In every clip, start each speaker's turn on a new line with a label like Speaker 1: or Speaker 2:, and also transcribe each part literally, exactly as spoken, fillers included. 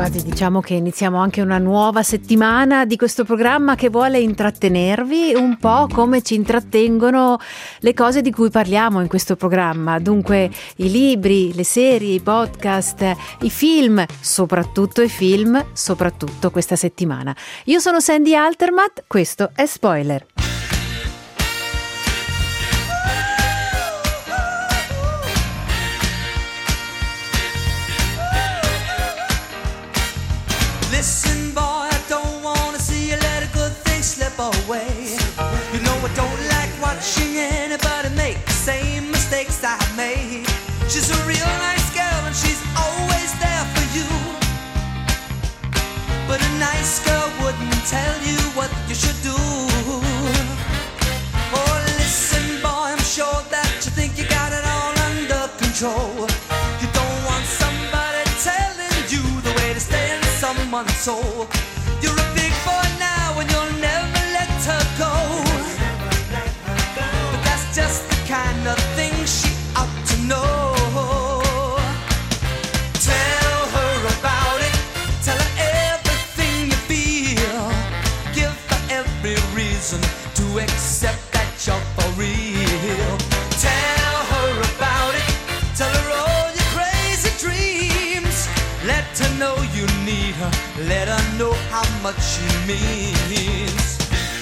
Speaker 1: Guardi, diciamo che iniziamo anche una nuova settimana di questo programma che vuole intrattenervi un po' come ci intrattengono le cose di cui parliamo in questo programma. Dunque i libri, le serie, i podcast, i film, soprattutto i film, soprattutto questa settimana. Io sono Sandy Altermatt, questo è Spoiler.
Speaker 2: Listen, boy, I don't wanna see you let a good thing slip away. You know I don't like watching anybody make the same mistakes I made. She's a real nice girl and she's always there for you. But a nice girl wouldn't tell you what you should do. Oh, listen, boy, I'm sure that you think you got it all under control. You don't want somebody telling you the way to stay in someone's soul. You're a big boy now and you'll never let her go. But that's just the kind of thing she ought to know. Tell her about it. Tell her everything you feel. Give her every reason to accept that you're for real. Tell her about it. Tell her all your crazy dreams. Let her know you need her. Let her know how much she means.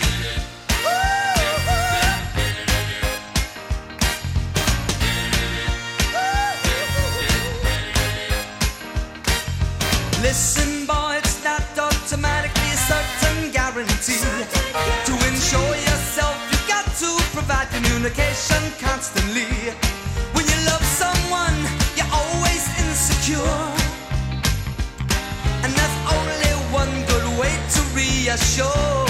Speaker 2: Listen, boy, it's not automatically a certain guarantee. To ensure yourself, you've got to provide communication constantly. When you love someone, you're always insecure. And that's only one good way to reassure.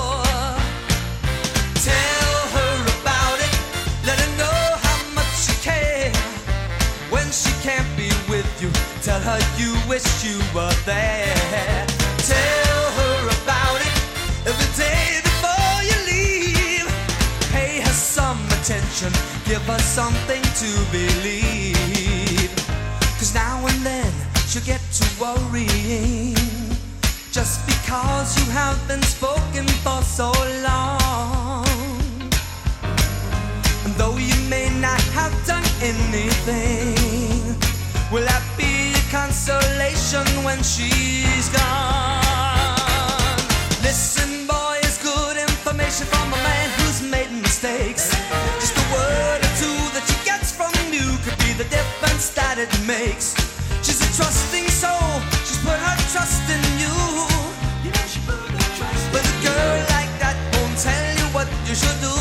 Speaker 2: Tell her about it. Let her know how much you care. When she can't be with you, tell her you wish you were there. Tell her about it. Every day before you leave, pay her some attention. Give her something to believe. 'Cause now and then she'll get to worrying, just because you have been spoken for so long. And though you may not have done anything, will that be a consolation when she's gone? Listen, boy, it's good information from a man who's made mistakes. Just a word or two that she gets from you could be the difference that it makes. She's a trusting soul, she's put her trust in you. You know she put her trust in you. But a girl like that won't tell you what you should do.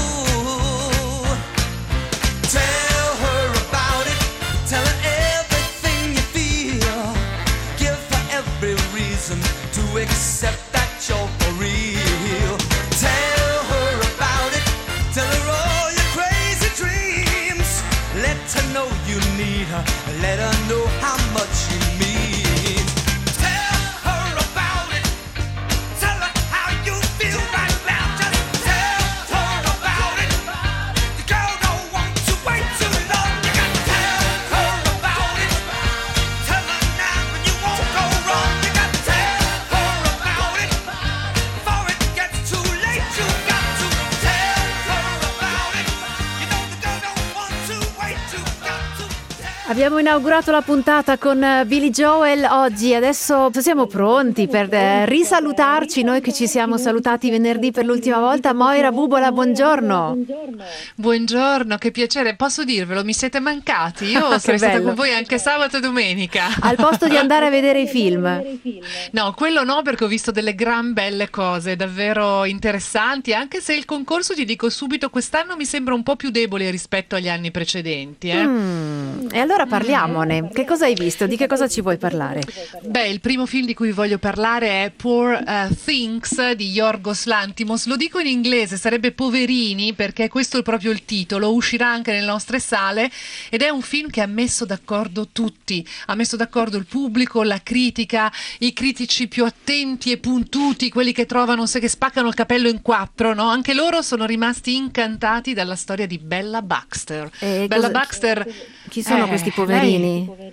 Speaker 2: Tell her about it, tell her everything you feel. Give her every reason to accept that you're for real. Tell her about it, tell her all your crazy dreams. Let her know you need her, let her know how much she means. Tell her about it. Tell her how you feel right now. Just tell her about it. The girl don't want to wait too long. You got to tell her about it. Tell her now and you won't go wrong. You got to tell her about it. Before it gets too late, you got to tell her about it. You know the girl don't want to wait. You got to tell.
Speaker 1: Abbiamo inaugurato la puntata con Billy Joel oggi, adesso siamo pronti per eh, risalutarci, noi che ci siamo salutati venerdì per l'ultima volta. Moira Bubola, buongiorno.
Speaker 3: Buongiorno, che piacere, posso dirvelo, mi siete mancati, io
Speaker 1: Che
Speaker 3: sarei stata
Speaker 1: bello.
Speaker 3: con voi anche sabato e domenica.
Speaker 1: Al posto di andare a vedere i film.
Speaker 3: No, quello no, perché ho visto delle gran belle cose, davvero interessanti, anche se il concorso, ti dico subito, quest'anno mi sembra un po' più debole rispetto agli anni precedenti. Eh?
Speaker 1: Mm, e allora parliamone. Che cosa hai visto? Di che cosa ci vuoi parlare?
Speaker 3: Beh, il primo film di cui voglio parlare è Poor uh, Things di Yorgos Lanthimos. Lo dico in inglese, sarebbe Poverini, perché questo è proprio il titolo. Uscirà anche nelle nostre sale ed è un film che ha messo d'accordo tutti. Ha messo d'accordo il pubblico, la critica, i critici più attenti e puntuti, quelli che trovano se che spaccano il capello in quattro, no? Anche loro sono rimasti incantati dalla storia di Bella Baxter.
Speaker 1: E
Speaker 3: Bella
Speaker 1: cosa-
Speaker 3: Baxter.
Speaker 1: Chi sono
Speaker 3: eh,
Speaker 1: questi poverini?
Speaker 3: lei-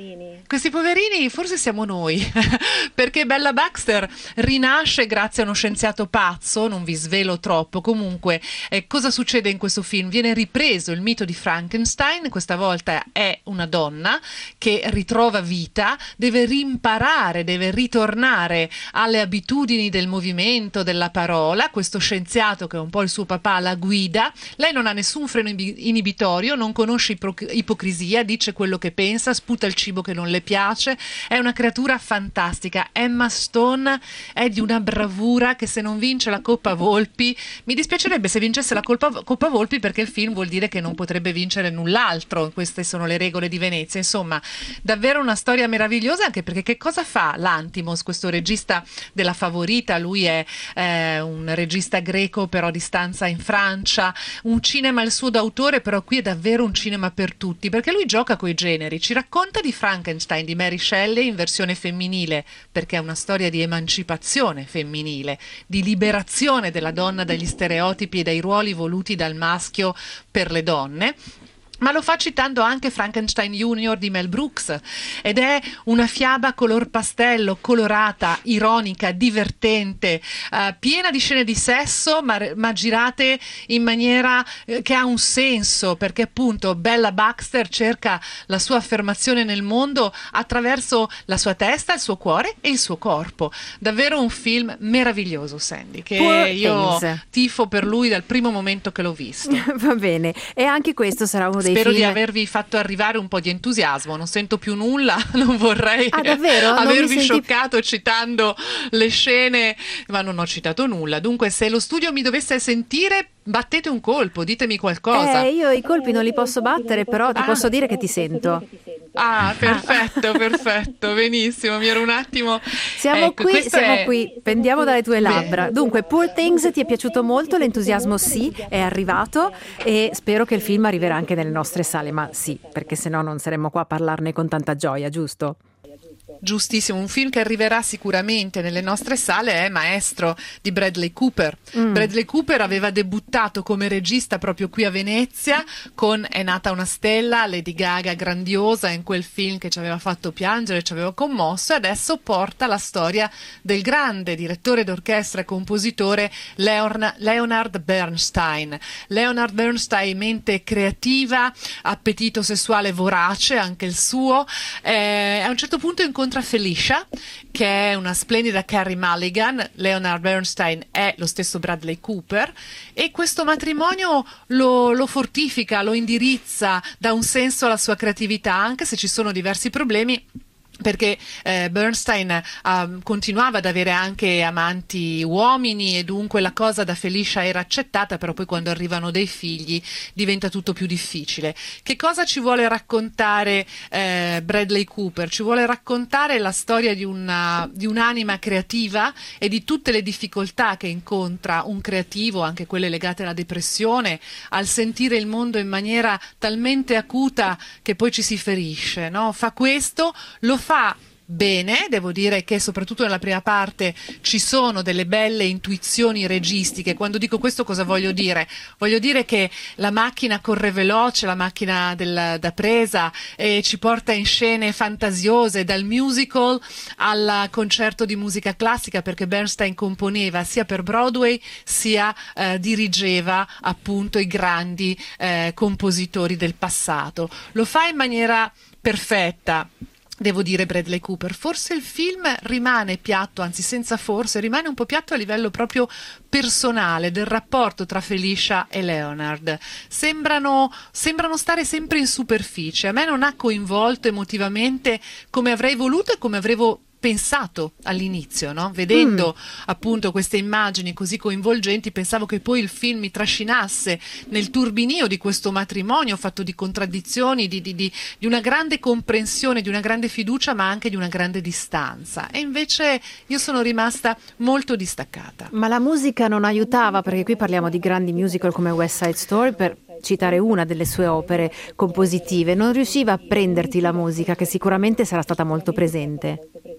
Speaker 3: questi poverini forse siamo noi, perché Bella Baxter rinasce grazie a uno scienziato pazzo, non vi svelo troppo. Comunque, eh, cosa succede in questo film? Viene ripreso il mito di Frankenstein, questa volta è una donna che ritrova vita, deve rimparare, deve ritornare alle abitudini del movimento, della parola. Questo scienziato, che è un po' il suo papà, la guida. Lei non ha nessun freno inibitorio, non conosce ipro- ipocrisia, dice quello che pensa, sputa il cibo che non le piace, è una creatura fantastica. Emma Stone è di una bravura che, se non vince la Coppa Volpi, mi dispiacerebbe se vincesse la Coppa, Coppa Volpi, perché il film vuol dire che non potrebbe vincere null'altro. Queste sono le regole di Venezia. Insomma, davvero una storia meravigliosa, anche perché che cosa fa Lanthimos, questo regista della Favorita? Lui è eh, un regista greco però di stanza in Francia, un cinema il suo d'autore, però qui è davvero un cinema per tutti, perché lui gioca coi generi, ci racconta di Frankenstein di Mary Shelley in versione femminile, perché è una storia di emancipazione femminile, di liberazione della donna dagli stereotipi e dai ruoli voluti dal maschio per le donne. Ma lo fa citando anche Frankenstein Junior di Mel Brooks, ed è una fiaba color pastello, colorata, ironica, divertente, eh, piena di scene di sesso, ma, ma girate in maniera eh, che ha un senso, perché appunto Bella Baxter cerca la sua affermazione nel mondo attraverso la sua testa, il suo cuore e il suo corpo. Davvero un film meraviglioso, Sandy, che
Speaker 1: Poor
Speaker 3: io
Speaker 1: things.
Speaker 3: tifo per lui dal primo momento che l'ho visto.
Speaker 1: Va bene, e anche questo sarà uno dei
Speaker 3: Spero
Speaker 1: film...
Speaker 3: di avervi fatto arrivare un po' di entusiasmo, non sento più nulla, non vorrei
Speaker 1: Ah, davvero? Non mi
Speaker 3: avervi
Speaker 1: senti-
Speaker 3: scioccato citando le scene, ma non ho citato nulla. Dunque, se lo studio mi dovesse sentire, battete un colpo, ditemi qualcosa.
Speaker 1: Eh, io i colpi non li posso battere, però ti
Speaker 3: Ah.
Speaker 1: posso dire che ti sento.
Speaker 3: Ah, perfetto, perfetto, benissimo, mi ero un attimo...
Speaker 1: Siamo
Speaker 3: Ecco,
Speaker 1: qui,
Speaker 3: questo
Speaker 1: siamo
Speaker 3: è-
Speaker 1: qui, pendiamo dalle tue
Speaker 3: Bene.
Speaker 1: labbra. Dunque, Poor Things ti è piaciuto molto, l'entusiasmo sì, è arrivato, e spero che il film arriverà anche nelle nostre sale, ma sì, perché sennò non saremmo qua a parlarne con tanta gioia, giusto?
Speaker 3: Giustissimo, un film che arriverà sicuramente nelle nostre sale è Maestro di Bradley Cooper.
Speaker 1: Mm.
Speaker 3: Bradley Cooper aveva debuttato come regista proprio qui a Venezia con È nata una stella, Lady Gaga grandiosa in quel film che ci aveva fatto piangere, ci aveva commosso, e adesso porta la storia del grande direttore d'orchestra e compositore Leon- Leonard Bernstein. Leonard Bernstein, mente creativa, appetito sessuale vorace, anche il suo. Eh, a un certo punto incontra Felicia, che è una splendida Carey Mulligan. Leonard Bernstein è lo stesso Bradley Cooper, e questo matrimonio lo, lo fortifica, lo indirizza, dà un senso alla sua creatività, anche se ci sono diversi problemi, perché eh, Bernstein eh, continuava ad avere anche amanti uomini, e dunque la cosa da Felicia era accettata, però poi quando arrivano dei figli diventa tutto più difficile. Che cosa ci vuole raccontare eh, Bradley Cooper? Ci vuole raccontare la storia di, una, di un'anima creativa e di tutte le difficoltà che incontra un creativo, anche quelle legate alla depressione, al sentire il mondo in maniera talmente acuta che poi ci si ferisce, no? Fa questo, lo fa bene, devo dire che soprattutto nella prima parte ci sono delle belle intuizioni registiche. Quando dico questo cosa voglio dire? Voglio dire che la macchina corre veloce, la macchina del, da presa, e ci porta in scene fantasiose, dal musical al concerto di musica classica, perché Bernstein componeva sia per Broadway sia eh, dirigeva appunto i grandi eh, compositori del passato. Lo fa in maniera perfetta, devo dire, Bradley Cooper. Forse il film rimane piatto, anzi senza forse, rimane un po' piatto a livello proprio personale del rapporto tra Felicia e Leonard. Sembrano, sembrano stare sempre in superficie. A me non ha coinvolto emotivamente come avrei voluto e come avevo pensato all'inizio, no? Vedendo mm. appunto queste immagini così coinvolgenti, pensavo che poi il film mi trascinasse nel turbinio di questo matrimonio fatto di contraddizioni, di, di, di, di una grande comprensione, di una grande fiducia, ma anche di una grande distanza. E invece io sono rimasta molto distaccata.
Speaker 1: Ma la musica non aiutava, perché qui parliamo di grandi musical come West Side Story, per citare una delle sue opere compositive. Non riusciva a prenderti la musica, che sicuramente sarà stata molto presente.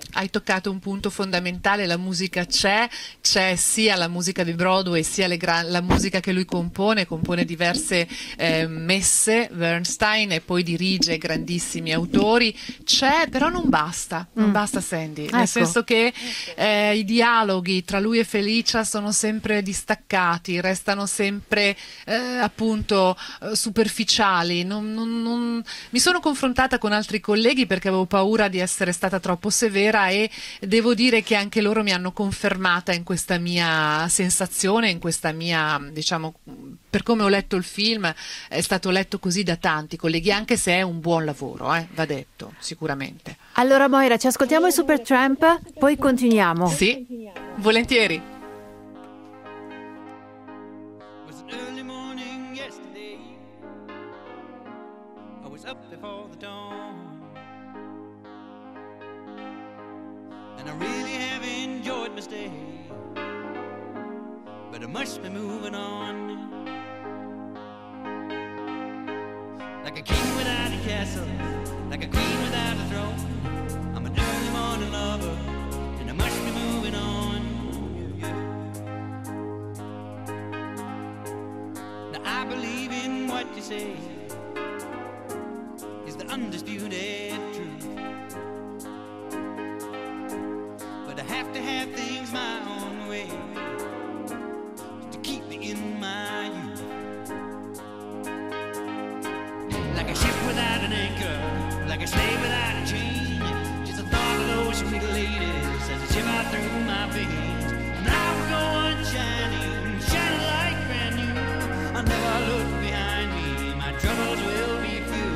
Speaker 3: hai toccato un punto fondamentale, la musica c'è, c'è sia la musica di Broadway sia le gra- la musica che lui compone, compone diverse eh, messe, Bernstein, e poi dirige grandissimi autori, c'è, però non basta, non
Speaker 1: Mm.
Speaker 3: basta Sandy,
Speaker 1: Ecco.
Speaker 3: nel senso che eh, i dialoghi tra lui e Felicia sono sempre distaccati, restano sempre eh, appunto eh, superficiali, non, non- non- mi sono confrontata con altri colleghi perché avevo paura di essere stata troppo severa, e devo dire che anche loro mi hanno confermata in questa mia sensazione, in questa mia, diciamo, per come ho letto il film, è stato letto così da tanti colleghi, anche se è un buon lavoro, eh, va detto, sicuramente.
Speaker 1: Allora Moira, ci ascoltiamo il Supertramp, poi continuiamo.
Speaker 3: Sì, volentieri.
Speaker 2: Was an early morning yesterday. I was up before the dawn, and I really have enjoyed my stay, but I must be moving on. Like a king without a castle, like a queen without a throne, I'm an early morning lover, and I must be moving on. Yeah, yeah. Now I believe in what you say is the undisputed truth, but I have to have things my own way to keep me in my youth. Like a ship without an anchor, like a slave without a chain, just a thought of those sweet ladies as they shiver through my veins. And I will go on shining, shining like brand new. I'll never look behind me, my troubles will be few.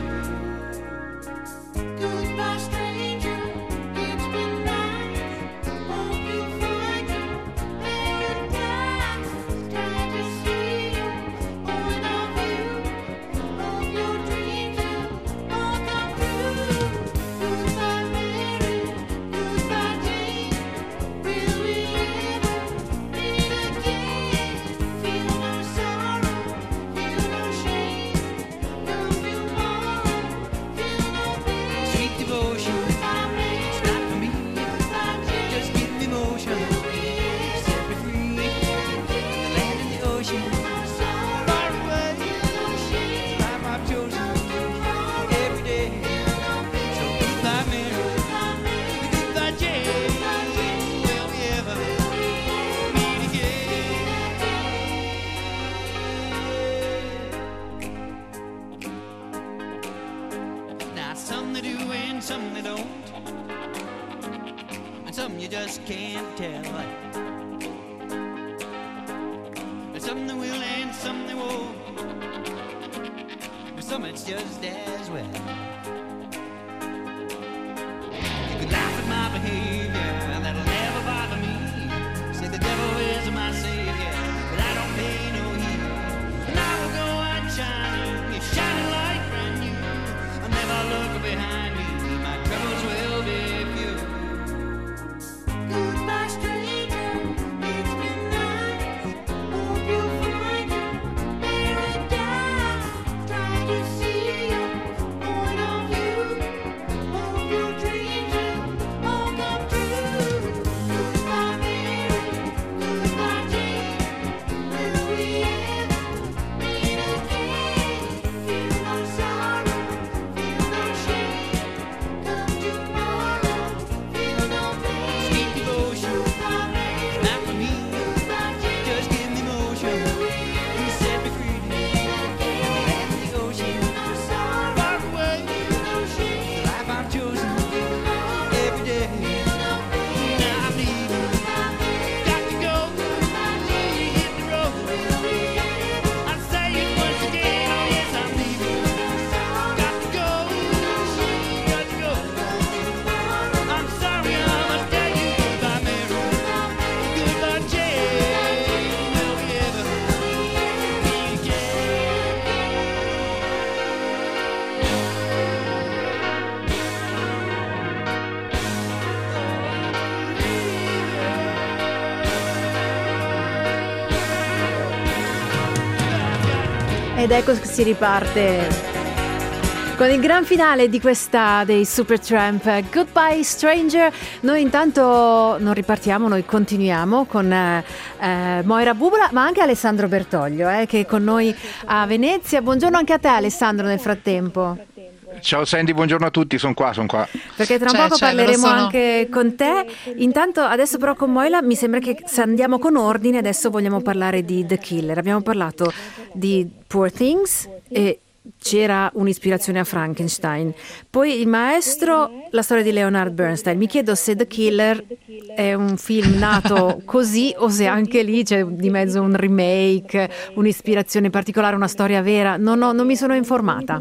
Speaker 2: Goodbye, stranger, it's been nice. Hope you find your paradise. Try to see you, point of view. Hope your dreams will all come true. Goodbye, Mary, goodbye, Jane. Will we ever meet again? Feel no sorrow, feel no shame. No tomorrow, feel no pain. Sweet devotion, it's not for me. Just give me motion, set me free. The land and the ocean, far away. Life I've chosen every day. So goodbye, Mary, goodbye, Jane. Will we ever meet again? Now some they do and some they don't, and some you just can't tell. And some they will and some they won't, but some it's just as well. You could laugh at my behavior, that'll never bother me. Say the devil is my savior, but I don't pay no heed. And I will go on shining, shining like brand new. I'll never look behind me, my troubles will be few. Goodbye, stranger, it's been nice. Hope you find your paradise. Try to see your point of view. Hope your dreams will all come true. Goodbye, Mary, goodbye, Jane. Will we ever meet again? Feel no sorrow, feel no shame. Come tomorrow, feel no pain. Sweet devotion, not for me. Just give me motion, you set me free. The land and the ocean, far away. The life I've chosen every day. Now I'm leaving, got to go. Hit the road. I say it once again, oh yes, I'm leaving. Got to go, got to go. I'm sorry, I must tell you goodbye, Mary. Goodbye, Jane. Will we ever meet
Speaker 1: Ed ecco che si riparte Con il gran finale di questa dei Supertramp, Goodbye Stranger. Noi intanto non ripartiamo, noi continuiamo con eh, eh, Moira Bubola, ma anche Alessandro Bertoglio eh, che è con noi a Venezia. Buongiorno anche a te, Alessandro, nel frattempo.
Speaker 4: Ciao Sandy, buongiorno a tutti, sono qua, sono qua.
Speaker 1: Perché tra un
Speaker 3: C'è,
Speaker 1: poco
Speaker 3: c'è,
Speaker 1: parleremo
Speaker 3: sono...
Speaker 1: anche con te. Intanto adesso però con Moira mi sembra che se andiamo con ordine adesso vogliamo parlare di The Killer. Abbiamo parlato di Poor Things e c'era un'ispirazione a Frankenstein. Poi Il Maestro, la storia di Leonard Bernstein. Mi chiedo se The Killer è un film nato così o se anche lì c'è di mezzo un remake, un'ispirazione particolare, una storia vera. Non, ho, non mi sono informata.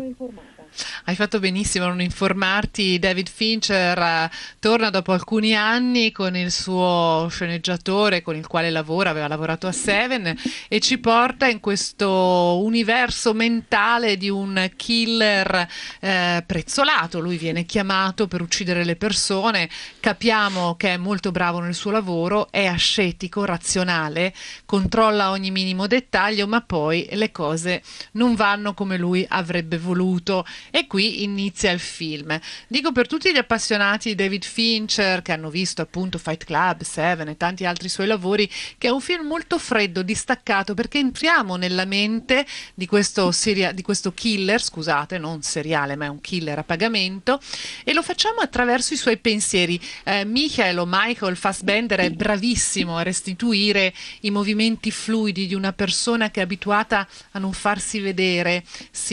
Speaker 3: Hai fatto benissimo a non informarti. David Fincher uh, torna dopo alcuni anni con il suo sceneggiatore con il quale lavora, aveva lavorato a Seven, e ci porta in questo universo mentale di un killer uh, prezzolato. Lui viene chiamato per uccidere le persone, capiamo che è molto bravo nel suo lavoro, è ascetico, razionale, controlla ogni minimo dettaglio, ma poi le cose non vanno come lui avrebbe voluto. E qui inizia il film. Dico per tutti gli appassionati di David Fincher che hanno visto appunto Fight Club, Seven e tanti altri suoi lavori, che è un film molto freddo, distaccato, perché entriamo nella mente di questo, seria- di questo killer, scusate, non seriale ma è un killer a pagamento, e lo facciamo attraverso i suoi pensieri. eh, Michael o Michael Fassbender è bravissimo a restituire i movimenti fluidi di una persona che è abituata a non farsi vedere,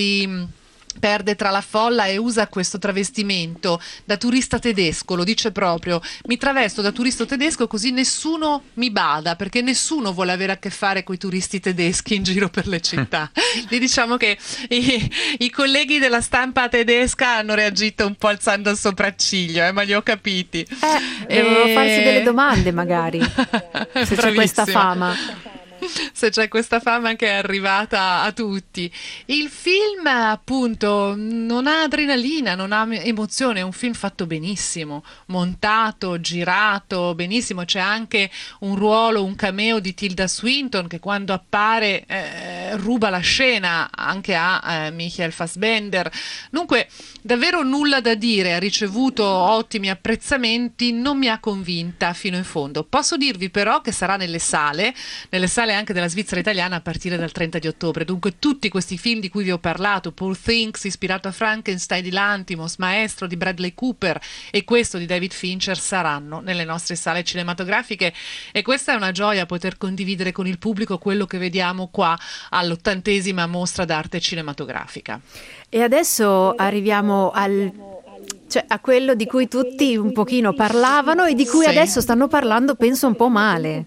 Speaker 3: si perde tra la folla e usa questo travestimento da turista tedesco, lo dice proprio: mi travesto da turista tedesco così nessuno mi bada, perché nessuno vuole avere a che fare con i turisti tedeschi in giro per le città. E diciamo che i, i colleghi della stampa tedesca hanno reagito un po' alzando il sopracciglio, eh, ma li ho capiti.
Speaker 1: Eh, devono
Speaker 3: E-
Speaker 1: farsi delle domande magari, se c'è questa
Speaker 3: Bravissima.
Speaker 1: fama.
Speaker 3: Se c'è questa fama che è arrivata a tutti. Il film appunto non ha adrenalina, non ha emozione, è un film fatto benissimo, montato, girato benissimo. C'è anche un ruolo, un cameo di Tilda Swinton che quando appare eh, ruba la scena anche a eh, Michael Fassbender. Dunque davvero nulla da dire, ha ricevuto ottimi apprezzamenti, non mi ha convinta fino in fondo. Posso dirvi però che sarà nelle sale, nelle sale anche della Svizzera italiana a partire dal trenta di ottobre. Dunque tutti questi film di cui vi ho parlato, Poor Things ispirato a Frankenstein di Lanthimos, Maestro di Bradley Cooper e questo di David Fincher, saranno nelle nostre sale cinematografiche, e questa è una gioia poter condividere con il pubblico quello che vediamo qua all'ottantesima mostra d'arte cinematografica.
Speaker 1: E adesso arriviamo al, cioè, a quello di cui tutti un pochino parlavano e di cui
Speaker 3: Sì.
Speaker 1: adesso stanno parlando, penso, un po' male.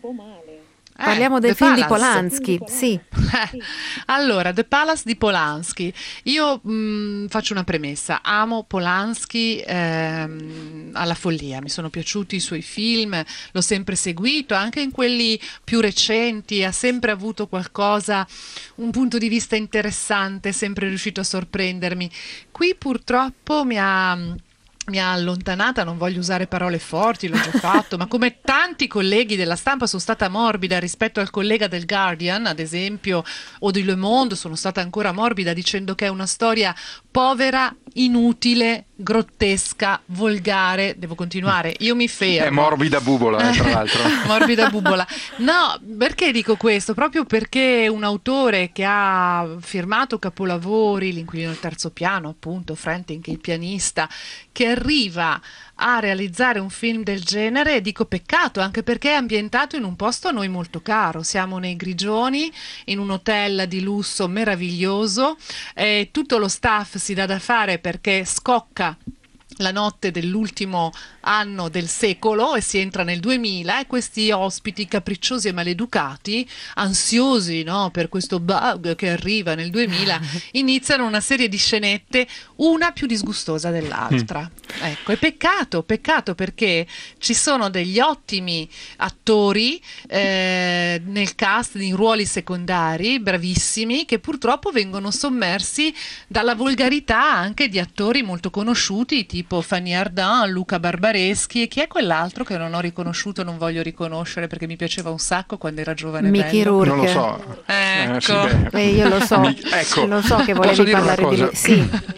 Speaker 3: Eh,
Speaker 1: Parliamo del
Speaker 3: The
Speaker 1: film di
Speaker 3: Palace.
Speaker 1: Polanski, sì.
Speaker 3: Eh, Allora, The Palace di Polanski. Io mh, faccio una premessa: amo Polanski ehm, alla follia, mi sono piaciuti i suoi film, l'ho sempre seguito, anche in quelli più recenti, ha sempre avuto qualcosa, un punto di vista interessante, è sempre riuscito a sorprendermi. Qui purtroppo mi ha... mi ha allontanata, non voglio usare parole forti, l'ho già fatto, ma come tanti colleghi della stampa sono stata morbida rispetto al collega del Guardian, ad esempio, o di Le Monde, sono stata ancora morbida dicendo che è una storia povera, inutile, grottesca, volgare. Devo continuare? Io mi fermo.
Speaker 4: È morbida bubola, eh, tra l'altro.
Speaker 3: Morbida bubola. No, perché dico questo? Proprio perché un autore che ha firmato capolavori, L'inquilino al terzo piano, appunto, Frantic, il pianista, che arriva a realizzare un film del genere, dico peccato, anche perché è ambientato in un posto a noi molto caro. Siamo nei Grigioni, in un hotel di lusso meraviglioso, e tutto lo staff si dà da fare perché scocca la notte dell'ultimo anno del secolo e si entra nel duemila, e questi ospiti capricciosi e maleducati, ansiosi, no, per questo bug che arriva nel duemila, iniziano una serie di scenette, una più disgustosa dell'altra. Ecco, è peccato, peccato perché ci sono degli ottimi attori eh, nel cast, in ruoli secondari, bravissimi, che purtroppo vengono sommersi dalla volgarità anche di attori molto conosciuti, tipo Fanny Ardant, Luca Barbareschi, e chi è quell'altro che non ho riconosciuto, non voglio riconoscere perché mi piaceva un sacco quando era giovane e
Speaker 1: Mickey
Speaker 3: bello.
Speaker 1: Rourke.
Speaker 4: Non lo so.
Speaker 3: Ecco.
Speaker 4: Eh, sì, beh.
Speaker 1: Eh, io lo so,
Speaker 4: Mi- ecco,
Speaker 1: lo so che
Speaker 4: posso
Speaker 1: volevi
Speaker 4: dire una
Speaker 1: parlare di
Speaker 4: cosa?
Speaker 1: lui. Sì.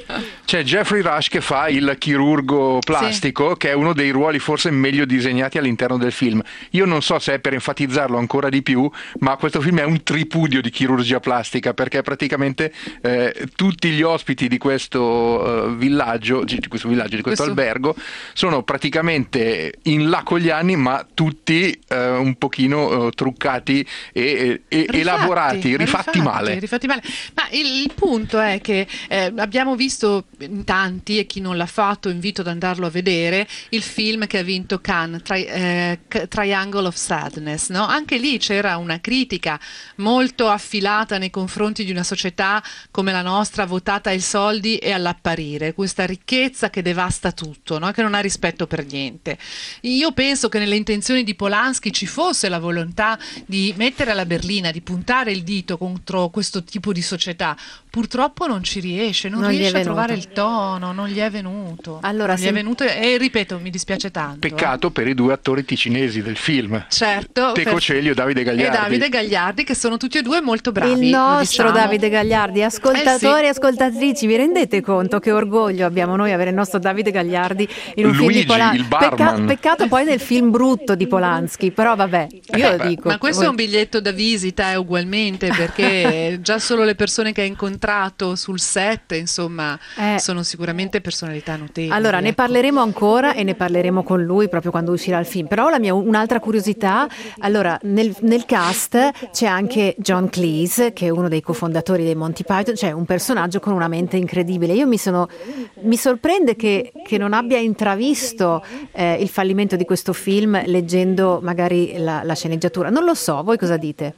Speaker 4: C'è Jeffrey Rush che fa il chirurgo plastico, sì, che è uno dei ruoli forse meglio disegnati all'interno del film. Io non so se è per enfatizzarlo ancora di più, ma questo film è un tripudio di chirurgia plastica, perché praticamente eh, tutti gli ospiti di questo uh, villaggio, di questo villaggio, di questo, questo albergo, sono praticamente in là con gli anni, ma tutti uh, un pochino uh, truccati e, e rifatti, elaborati, rifatti, rifatti male.
Speaker 3: Rifatti male. Ma il, il punto è che eh, abbiamo visto in tanti, e chi non l'ha fatto invito ad andarlo a vedere, il film che ha vinto Cannes, tri, eh, Triangle of Sadness, no? Anche lì c'era una critica molto affilata nei confronti di una società come la nostra, votata ai soldi e all'apparire, questa ricchezza che devasta tutto, no? Che non ha rispetto per niente. Io penso che nelle intenzioni di Polanski ci fosse la volontà di mettere alla berlina, di puntare il dito contro questo tipo di società. Purtroppo non ci riesce, non, non riesce a trovare il tono, non gli è venuto.
Speaker 1: Allora,
Speaker 3: non gli
Speaker 1: se...
Speaker 3: è venuto e ripeto, mi dispiace tanto.
Speaker 4: Peccato
Speaker 3: eh.
Speaker 4: per i due attori ticinesi del film.
Speaker 3: Certo.
Speaker 4: Teco
Speaker 3: per...
Speaker 4: Celio e Davide Gagliardi.
Speaker 3: E Davide Gagliardi, che sono tutti e due molto bravi.
Speaker 1: Il nostro
Speaker 3: diciamo.
Speaker 1: Davide Gagliardi, ascoltatori e
Speaker 3: eh sì.
Speaker 1: ascoltatrici, vi rendete conto che orgoglio abbiamo noi avere il nostro Davide Gagliardi in un
Speaker 4: Luigi,
Speaker 1: film di Polanski?
Speaker 4: il barman.
Speaker 1: Pecca- peccato poi nel film brutto di Polanski, però vabbè, io
Speaker 4: eh,
Speaker 1: lo dico.
Speaker 3: Ma questo
Speaker 1: voi...
Speaker 3: è un biglietto da visita eh, ugualmente, perché già solo le persone che ha incontrato sul set, insomma,
Speaker 1: eh.
Speaker 3: sono sicuramente personalità notevoli.
Speaker 1: Allora, ne
Speaker 3: ecco.
Speaker 1: parleremo ancora e ne parleremo con lui proprio quando uscirà il film. Però la mia un'altra curiosità, allora, nel, nel cast c'è anche John Cleese, che è uno dei cofondatori dei Monty Python, cioè un personaggio con una mente incredibile. Io mi sono mi sorprende che, che non abbia intravisto eh, il fallimento di questo film leggendo magari la, la sceneggiatura. Non lo so, voi cosa dite?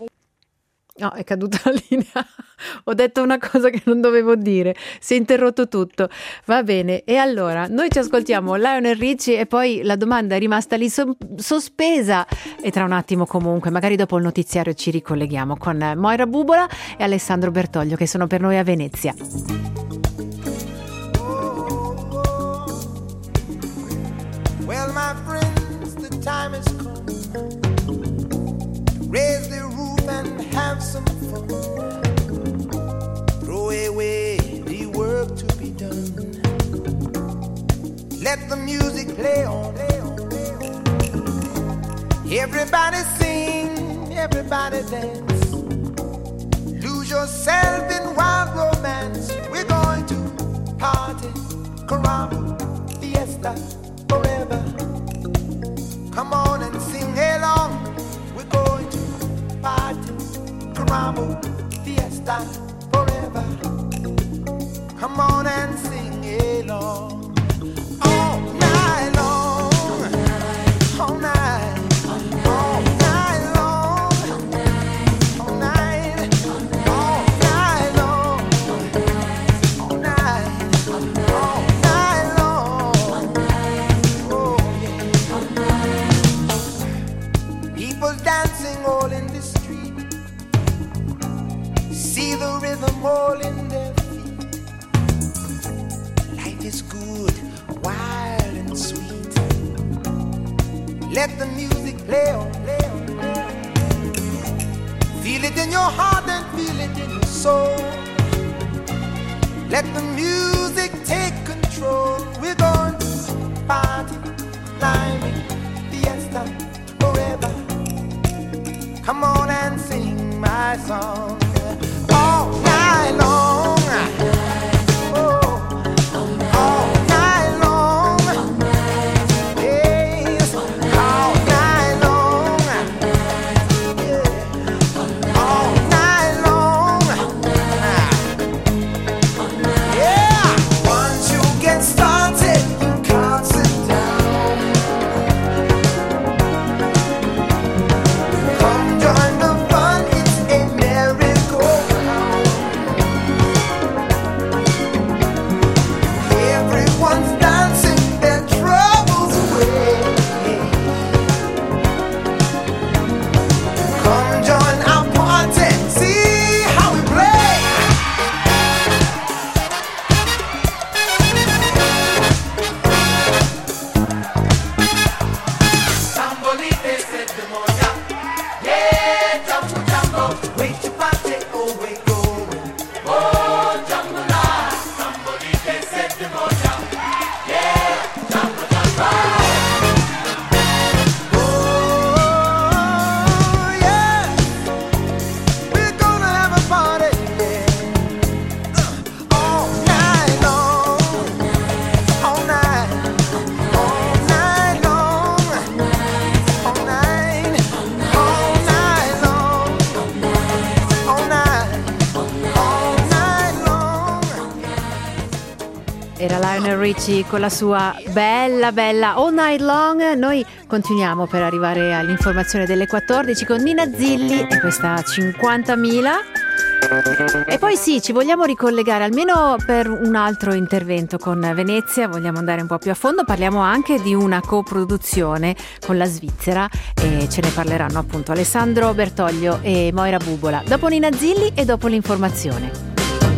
Speaker 1: No, è caduta la linea. Ho detto una cosa che non dovevo dire. Si è interrotto tutto. Va bene. E allora, noi ci ascoltiamo Lionel Richie e poi la domanda è rimasta lì so- sospesa. E tra un attimo comunque, magari dopo il notiziario ci ricolleghiamo con Moira Bubola e Alessandro Bertoglio che sono per noi a Venezia.
Speaker 5: Well, my friends, the time has come. Raise the roof and have some fun. Throw away the work to be done. Let the music play on. Everybody sing, everybody dance. Lose yourself in wild romance. We're going to party, caramba, fiesta, forever. Come on and sing along. We're going to party, caramba, fiesta, forever. Come on and sing along. All night long, all night, all night long, all night, all night long, all night, all night long. Oh yeah. People dancing all in the street. See the rhythm all in their feet. Life is good, wild and sweet. Let the music play on, play on, play on. Feel it in your heart and feel it in your soul. Let the music take control. We're going to party, climbing, fiesta, forever. Come on and sing my song all night long. Oh, all night long. Yes, all night long. Yeah, all night long. Yeah, once you get started, you can't sit down. Come join the fun, it's a merry
Speaker 1: Era Lionel Richie con la sua bella bella All Night Long. Noi continuiamo per arrivare all'informazione delle quattordici con Nina Zilli e questa cinquantamila. E poi sì, ci vogliamo ricollegare almeno per un altro intervento con Venezia, vogliamo andare un po' più a fondo, parliamo anche di una coproduzione con la Svizzera e ce ne parleranno appunto Alessandro Bertoglio e Moira Bubola. Dopo Nina Zilli e dopo l'informazione.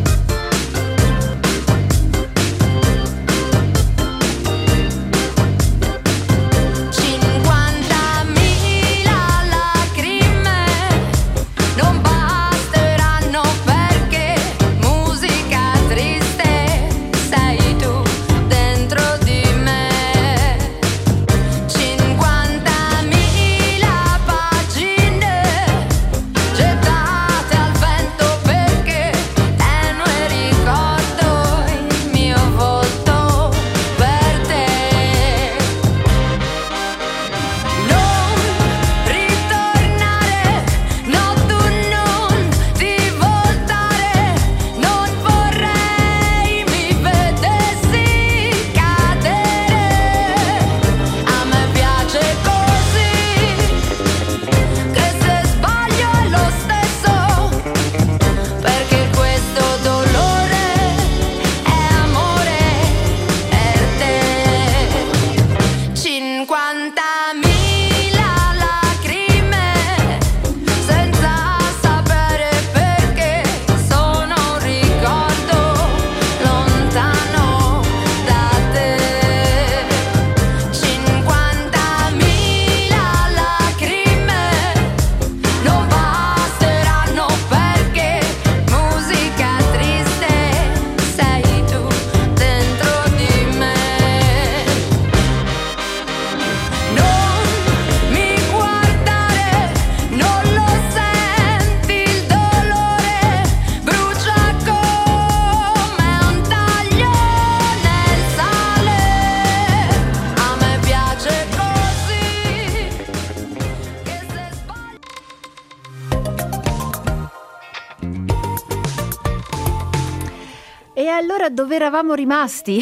Speaker 1: Allora dove eravamo rimasti?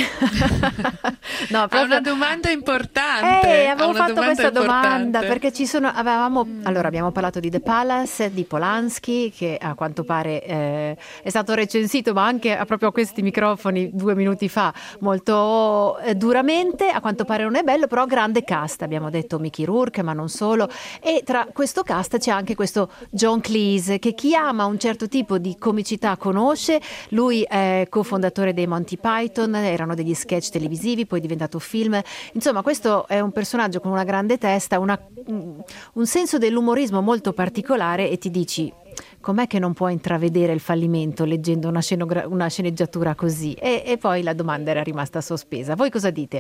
Speaker 3: No, proprio... È una domanda importante.
Speaker 1: Eh, avevo
Speaker 3: una
Speaker 1: fatto
Speaker 3: domanda
Speaker 1: questa
Speaker 3: importante.
Speaker 1: domanda perché ci sono avevamo mm. allora abbiamo parlato di The Palace di Polanski che a quanto pare eh, è stato recensito ma anche a proprio questi microfoni due minuti fa molto eh, duramente, a quanto pare non è bello, però grande cast, abbiamo detto Mickey Rourke ma non solo, e tra questo cast c'è anche questo John Cleese che chi ama un certo tipo di comicità conosce, lui è cofondatore dei Monty Python, erano degli sketch televisivi, poi è diventato film, insomma questo è un personaggio con una grande testa, una, un senso dell'umorismo molto particolare e ti dici com'è che non puoi intravedere il fallimento leggendo una, scenogra- una sceneggiatura così e, e poi la domanda era rimasta sospesa. Voi cosa dite?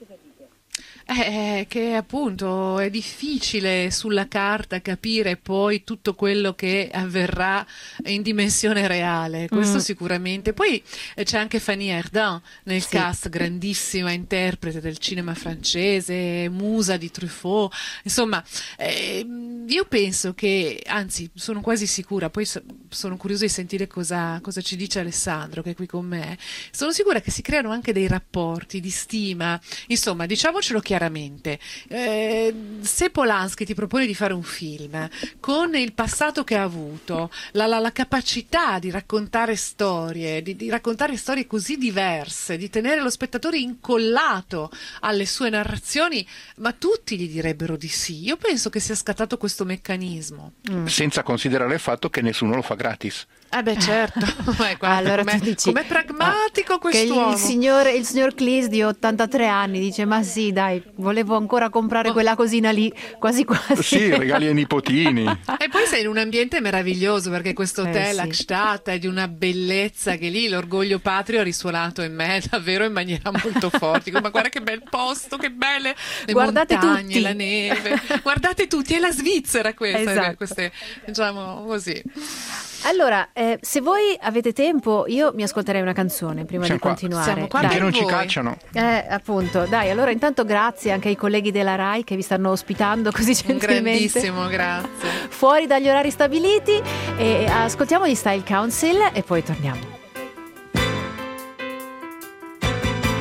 Speaker 3: Eh, che appunto è difficile sulla carta capire poi tutto quello che avverrà in dimensione reale, questo mm. sicuramente. Poi eh, c'è anche Fanny Ardant nel sì. cast, grandissima interprete del cinema francese, musa di Truffaut, insomma eh, io penso che, anzi sono quasi sicura, poi so, sono curiosa di sentire cosa, cosa ci dice Alessandro che è qui con me, sono sicura che si creano anche dei rapporti di stima, insomma diciamocelo chiaramente. Chiaramente, eh, se Polanski ti propone di fare un film con il passato che ha avuto, la, la, la capacità di raccontare storie, di, di raccontare storie così diverse, di tenere lo spettatore incollato alle sue narrazioni, ma tutti gli direbbero di sì. Io penso che sia scattato questo meccanismo.
Speaker 4: Mm. Senza considerare il fatto che nessuno lo fa gratis.
Speaker 3: Eh beh certo, eh, guarda,
Speaker 1: allora
Speaker 3: com'è,
Speaker 1: tu dici,
Speaker 3: com'è pragmatico
Speaker 1: ah,
Speaker 3: quest'uomo.
Speaker 1: Che il signor, il signor Cleese di ottantatré anni dice ma sì dai, volevo ancora comprare oh. quella cosina lì, quasi quasi.
Speaker 4: Sì, regali ai nipotini.
Speaker 3: E poi sei in un ambiente meraviglioso perché questo hotel
Speaker 1: eh, sì.
Speaker 3: Stadt è di una bellezza che lì l'orgoglio patrio ha risuonato in me davvero in maniera molto forte. Ma guarda che bel posto, che belle le
Speaker 1: guardate
Speaker 3: montagne,
Speaker 1: tutti.
Speaker 3: la neve. Guardate tutti, è la Svizzera questa,
Speaker 1: esatto.
Speaker 3: queste, diciamo così.
Speaker 1: Allora, eh, se voi avete tempo, io mi ascolterei una canzone prima
Speaker 4: Siamo
Speaker 1: di
Speaker 4: qua.
Speaker 1: continuare.
Speaker 3: Siamo qua
Speaker 4: Perché
Speaker 3: per
Speaker 4: non
Speaker 3: voi.
Speaker 4: ci cacciano?
Speaker 1: Eh, appunto, dai, allora intanto grazie anche ai colleghi della Rai che vi stanno ospitando così
Speaker 3: Un
Speaker 1: gentilmente.
Speaker 3: grandissimo, grazie.
Speaker 1: Fuori dagli orari stabiliti e ascoltiamo gli Style Council e poi torniamo.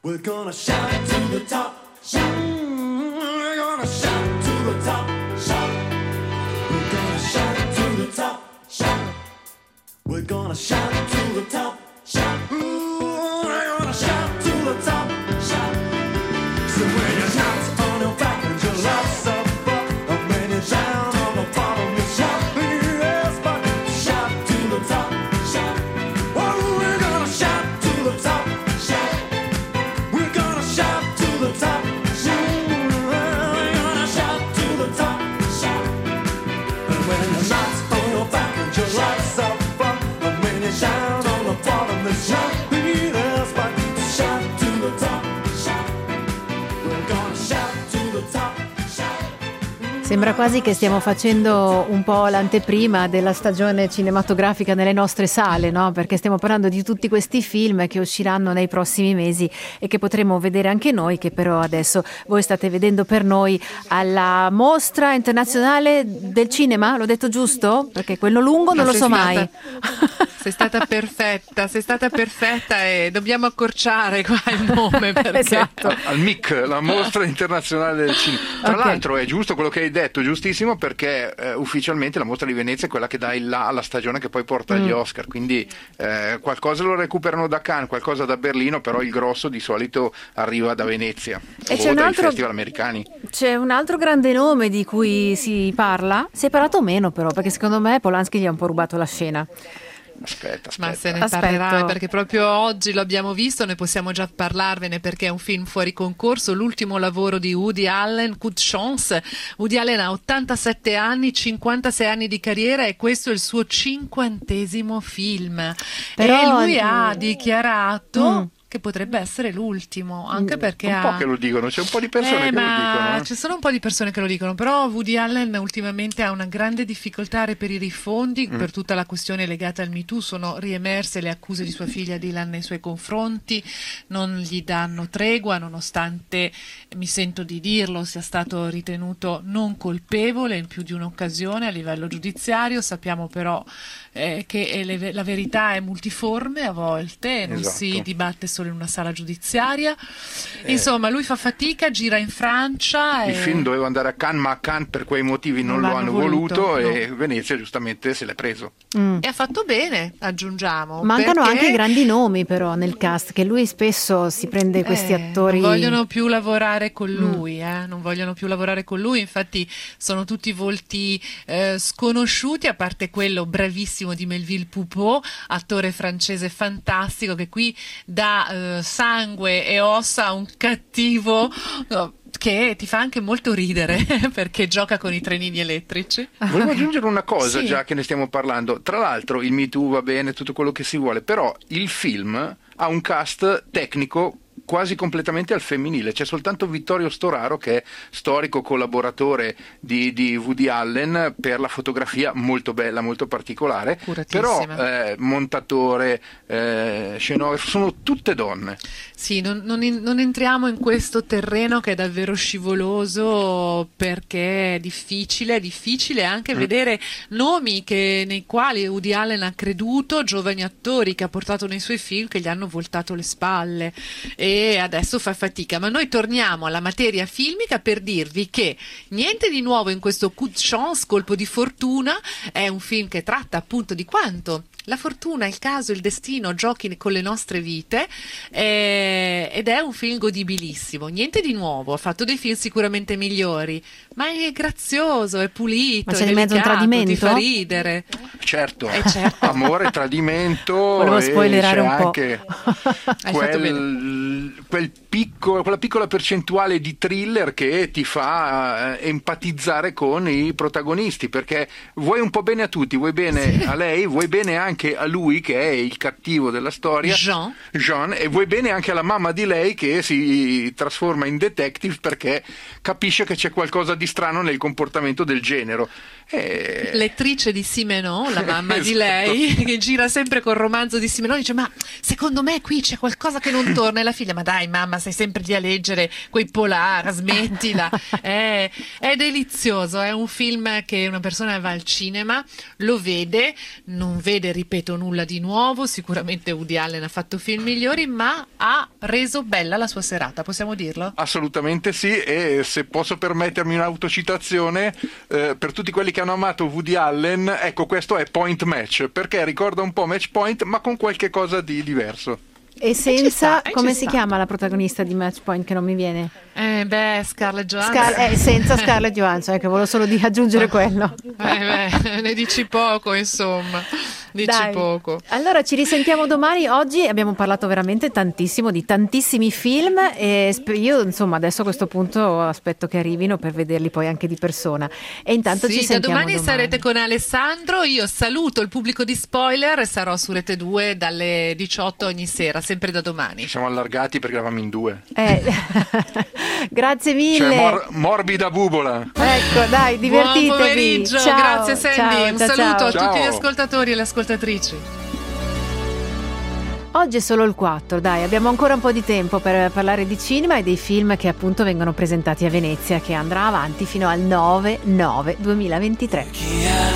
Speaker 5: We're gonna shout to the top, shout. We're gonna shout to the top, shout. We're gonna shout to the top, shout. We're gonna shout to the top, shout. Ooh, we're gonna shout to the top, shout. So when you shout on your back and your love's up, and when you shout on the bottom, you shout. Yes, but shout to the top, shout. Oh, we're gonna shout to the top, shout. We're gonna shout to the top, shout. We're gonna shout to the top, shout. And when you shout on your back and your love's up, and when you shout on the bottom, you shout. Yes, but shout to the top, shout. We're gonna shout to the top, shout.
Speaker 1: Sembra quasi che stiamo facendo un po' l'anteprima della stagione cinematografica nelle nostre sale, no? Perché stiamo parlando di tutti questi film che usciranno nei prossimi mesi e che potremo vedere anche noi, che però adesso voi state vedendo per noi alla Mostra Internazionale del Cinema, l'ho detto giusto? Perché quello lungo non
Speaker 3: Ma
Speaker 1: lo
Speaker 3: sei
Speaker 1: so
Speaker 3: stata-
Speaker 1: mai.
Speaker 3: Sei stata perfetta, sei stata perfetta e dobbiamo accorciare qua il nome perché
Speaker 1: Esatto.
Speaker 4: Al M I C, la Mostra Internazionale del Cinema. Tra
Speaker 1: Ok.
Speaker 4: l'altro è giusto quello che hai detto, giustissimo, perché eh, ufficialmente la Mostra di Venezia è quella che dà il là alla stagione che poi porta agli Oscar, quindi eh, qualcosa lo recuperano da Cannes, qualcosa da Berlino, però il grosso di solito arriva da Venezia
Speaker 1: E
Speaker 4: o
Speaker 1: c'è un
Speaker 4: dai
Speaker 1: altro-
Speaker 4: festival americani.
Speaker 1: C'è un altro grande nome di cui si parla, si è parlato meno però, perché secondo me Polanski gli ha un po' rubato la scena.
Speaker 4: Aspetta, aspetta.
Speaker 3: Ma se ne
Speaker 1: Aspetto.
Speaker 3: parlerà perché proprio oggi lo abbiamo visto, noi possiamo già parlarvene perché è un film fuori concorso, l'ultimo lavoro di Woody Allen, Coup de Chance. Woody Allen ha ottantasette anni, cinquantasei anni di carriera e questo è il suo cinquantesimo film.
Speaker 1: Però-
Speaker 3: e lui ha dichiarato
Speaker 1: Mm.
Speaker 3: che potrebbe essere l'ultimo, anche perché
Speaker 4: Un
Speaker 3: ha...
Speaker 4: po' che lo dicono, c'è un po' di persone
Speaker 3: Eh,
Speaker 4: che lo
Speaker 3: ma
Speaker 4: dicono. eh.
Speaker 3: ci sono un po' di persone che lo dicono, però Woody Allen ultimamente ha una grande difficoltà a reperire i fondi
Speaker 4: Mm.
Speaker 3: per tutta la questione legata al Me Too. Sono riemerse le accuse di sua figlia Dylan nei suoi confronti, non gli danno tregua nonostante, mi sento di dirlo, sia stato ritenuto non colpevole in più di un'occasione a livello giudiziario. Sappiamo però eh, che le- la verità è multiforme a volte, non
Speaker 4: Esatto.
Speaker 3: si dibatte solo in una sala giudiziaria. Insomma, lui fa fatica, gira in Francia.
Speaker 4: Il
Speaker 3: e...
Speaker 4: film doveva andare a Cannes, ma a Cannes per quei motivi non,
Speaker 3: Non
Speaker 4: lo
Speaker 3: l'hanno
Speaker 4: hanno voluto,
Speaker 3: voluto,
Speaker 4: e
Speaker 3: no.
Speaker 4: Venezia giustamente se l'è preso.
Speaker 1: Mm.
Speaker 3: E ha fatto bene, aggiungiamo.
Speaker 1: Mancano
Speaker 3: perché,
Speaker 1: anche i grandi nomi però nel cast, che lui spesso si prende questi
Speaker 3: eh,
Speaker 1: attori.
Speaker 3: Non vogliono più lavorare con lui, eh, non vogliono più lavorare con lui, infatti sono tutti volti eh, sconosciuti, a parte quello bravissimo di Melville Poupeau, attore francese fantastico che qui dà eh, sangue e ossa a un cattivo no, che ti fa anche molto ridere perché gioca con i trenini elettrici.
Speaker 4: Volevo aggiungere una cosa,
Speaker 3: Sì.
Speaker 4: già che ne stiamo parlando. Tra l'altro il Me Too va bene, tutto quello che si vuole, però il film ha un cast tecnico quasi completamente al femminile. C'è soltanto Vittorio Storaro, che è storico collaboratore di, di Woody Allen per la fotografia molto bella, molto particolare, però
Speaker 3: Curatissima.
Speaker 4: eh, montatore, eh, scenografo, sono tutte donne.
Speaker 3: Sì, non, non in- non entriamo in questo terreno che è davvero scivoloso perché è difficile, è difficile anche vedere nomi che- nei quali Woody Allen ha creduto, giovani attori che ha portato nei suoi film che gli hanno voltato le spalle e adesso fa fatica. Ma noi torniamo alla materia filmica per dirvi che niente di nuovo in questo Coup de Chance, colpo di fortuna, è un film che tratta appunto di quanto la fortuna, il caso, il destino giochi con le nostre vite eh, ed è un film godibilissimo. Niente di nuovo, ha fatto dei film sicuramente migliori, ma è grazioso, è pulito,
Speaker 1: Ma c'è
Speaker 3: è
Speaker 1: di mezzo un
Speaker 3: delicato,
Speaker 1: tradimento?
Speaker 3: ti fa ridere.
Speaker 4: Certo,
Speaker 3: Eh, certo.
Speaker 4: amore, tradimento.
Speaker 1: Volevo
Speaker 4: e
Speaker 1: spoilerare
Speaker 4: c'è
Speaker 1: un po'.
Speaker 4: anche
Speaker 3: Hai fatto
Speaker 4: quel, quel piccolo, quella piccola percentuale di thriller che ti fa eh, empatizzare con i protagonisti, perché vuoi un po' bene a tutti, vuoi bene a lei, vuoi bene anche a lui che è il cattivo della storia,
Speaker 3: Jean.
Speaker 4: Jean, e vuoi bene anche alla mamma di lei che si trasforma in detective perché capisce che c'è qualcosa di strano nel comportamento del genero. E...
Speaker 3: Lettrice di Simenon, la mamma di
Speaker 4: Esatto.
Speaker 3: lei, che gira sempre col romanzo di Simenon, dice ma secondo me qui c'è qualcosa che non torna, e la figlia ma dai mamma sei sempre lì a leggere quei polar, smettila. è, è delizioso, è un film che una persona va al cinema, lo vede, non vede ripeto, nulla di nuovo, sicuramente Woody Allen ha fatto film migliori, ma ha reso bella la sua serata, possiamo dirlo?
Speaker 4: Assolutamente sì, e se posso permettermi un'autocitazione, eh, per tutti quelli che hanno amato Woody Allen, ecco, questo è Point Match, perché ricorda un po' Match Point, ma con qualche cosa di diverso.
Speaker 1: E senza,
Speaker 3: ci sta, e
Speaker 1: come
Speaker 3: ci
Speaker 1: si
Speaker 3: sta.
Speaker 1: chiama la protagonista di Match Point che non mi viene?
Speaker 3: Eh beh, Scarlett Johansson.
Speaker 1: Scar- eh, senza Scarlett Johansson, che volevo solo di aggiungere quello.
Speaker 3: Eh beh, ne dici poco, insomma. Dici
Speaker 1: Dai.
Speaker 3: poco.
Speaker 1: Allora ci risentiamo domani. Oggi abbiamo parlato veramente tantissimo di tantissimi film e sp- io insomma adesso a questo punto aspetto che arrivino per vederli poi anche di persona. E intanto
Speaker 3: Sì,
Speaker 1: ci
Speaker 3: da
Speaker 1: sentiamo
Speaker 3: domani,
Speaker 1: domani.
Speaker 3: sarete con Alessandro. Io saluto il pubblico di Spoiler e sarò su Rete due dalle diciotto ogni sera, sempre da domani.
Speaker 4: Ci siamo allargati perché eravamo in due.
Speaker 1: Eh, grazie mille.
Speaker 4: Cioè, mor- morbida bubola.
Speaker 1: Ecco, dai, divertitevi.
Speaker 3: Buon pomeriggio,
Speaker 1: Ciao,
Speaker 3: grazie Sandy.
Speaker 1: ciao,
Speaker 3: Un
Speaker 1: ciao,
Speaker 3: saluto
Speaker 1: ciao.
Speaker 3: a tutti gli
Speaker 4: Ciao.
Speaker 3: ascoltatori e le ascoltatrici.
Speaker 1: Oggi è solo il quattro, dai, abbiamo ancora un po' di tempo per parlare di cinema e dei film che appunto vengono presentati a Venezia, che andrà avanti fino al nove nove duemilaventitré.
Speaker 6: Chi è?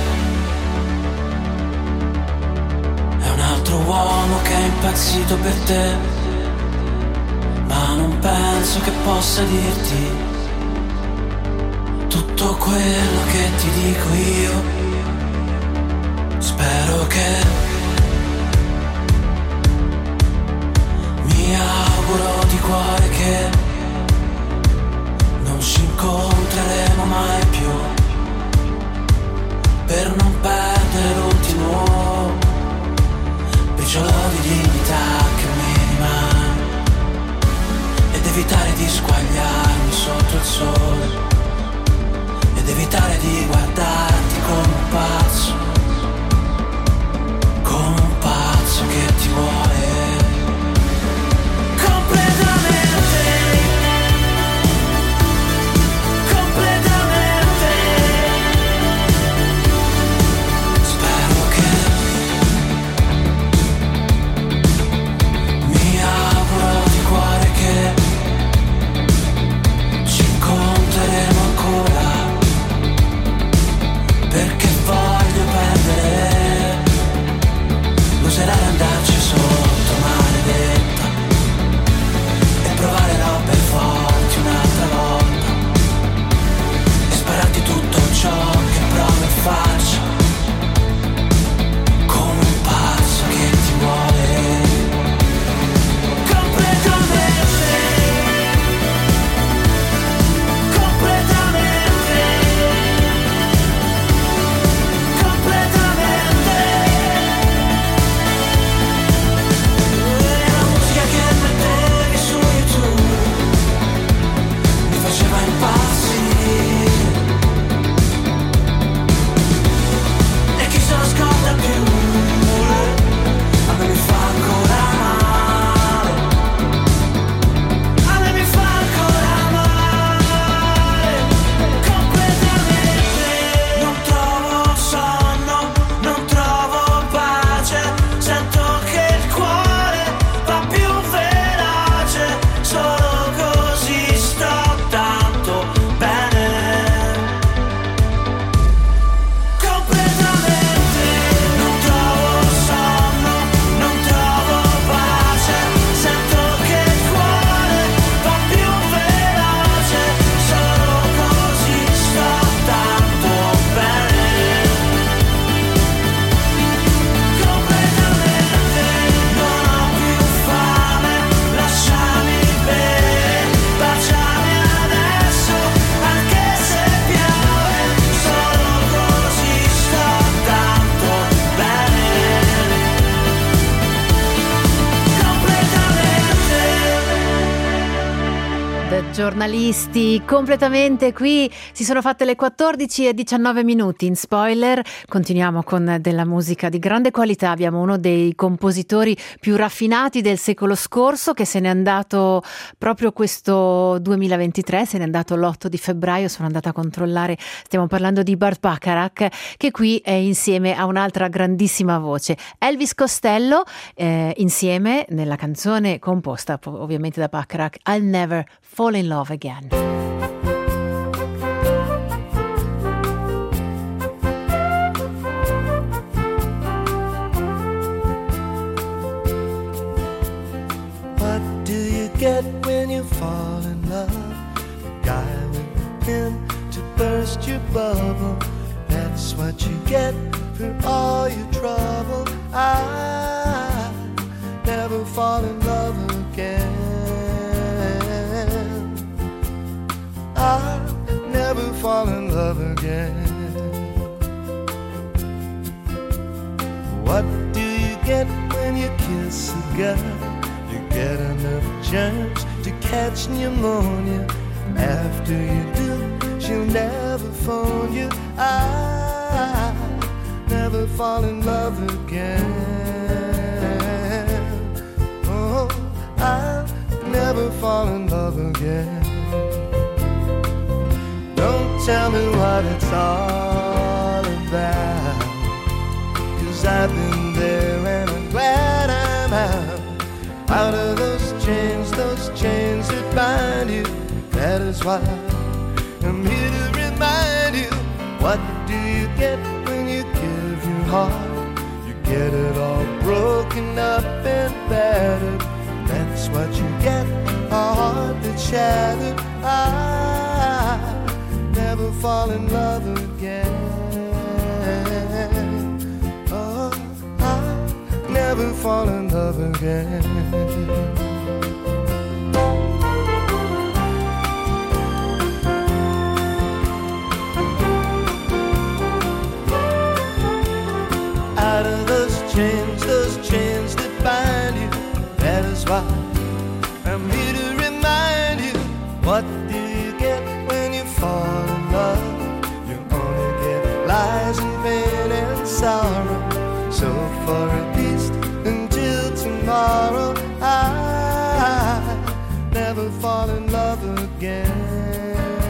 Speaker 6: È un altro uomo che è impazzito per te, ma non penso che possa dirti tutto quello che ti dico io. Spero che mi auguro di cuore che non ci incontreremo mai più, per non perdere l'ultimo briciolo di dignità che mi rimane, ed evitare di squagliarmi sotto il sole, ed evitare di guardarti come un pazzo, come un pazzo che ti vuole completamente, completamente. Spero che mi auguro di cuore che ci incontreremo ancora, perché voglio perdere l'userà ad andarci sotto, maledetta, e provare robe forti un'altra volta, e spararti tutto ciò che provo e faccio, come un pazzo che ti vuole completamente, completamente, completamente. La musica che mettevi su YouTube mi faceva impazzire, e chi se lo scorda più a me mi fa ancora male, a me mi fa ancora male, completamente. Non trovo sonno, non trovo pace, sento che il cuore va più veloce, solo così sto tanto bene, completamente. Non trovo sonno, non trovo pace, sento che il cuore va più veloce, solo così sto tanto bene, completamente. Non ho più fame, lasciami bere, baciami adesso, anche se piove, solo così sto tanto bene, completamente.
Speaker 1: The Giornalisti, completamente qui. Si sono fatte le quattordici e diciannove minuti in Spoiler. Continuiamo con della musica di grande qualità. Abbiamo uno dei compositori più raffinati del secolo scorso che se n'è andato proprio questo duemilaventitré, se n'è andato l'otto di febbraio. Sono andata a controllare. Stiamo parlando di Burt Bacharach, che qui è insieme a un'altra grandissima voce, Elvis Costello, eh, insieme nella canzone composta po- ovviamente da Bacharach, I'll Never Fall in Love Again.
Speaker 5: fall in love. The guy with the pen to burst your bubble. That's what you get for all your trouble. I never fall in love again. I never fall in love again. What do you get when you kiss a girl? You get enough germs to catch pneumonia. After you do, she'll never phone you. I never fall in love again. Oh, I'll never fall in love again. Don't tell me what it's all about, 'cause I've been there and I'm glad I'm out. Out of those chains, those chains that bind you. That is why I'm here to remind you. What do you get when you give your heart? You get it all broken up and battered. That's what you get, a heart that's shattered. I never fall in love again. Oh, I never fall in love again. Out of those chains, those chains that bind you. That is why I'm here to remind you. What do you get when you fall in love? You only get lies and pain and sorrow. So for at least until tomorrow, I never fall in love again.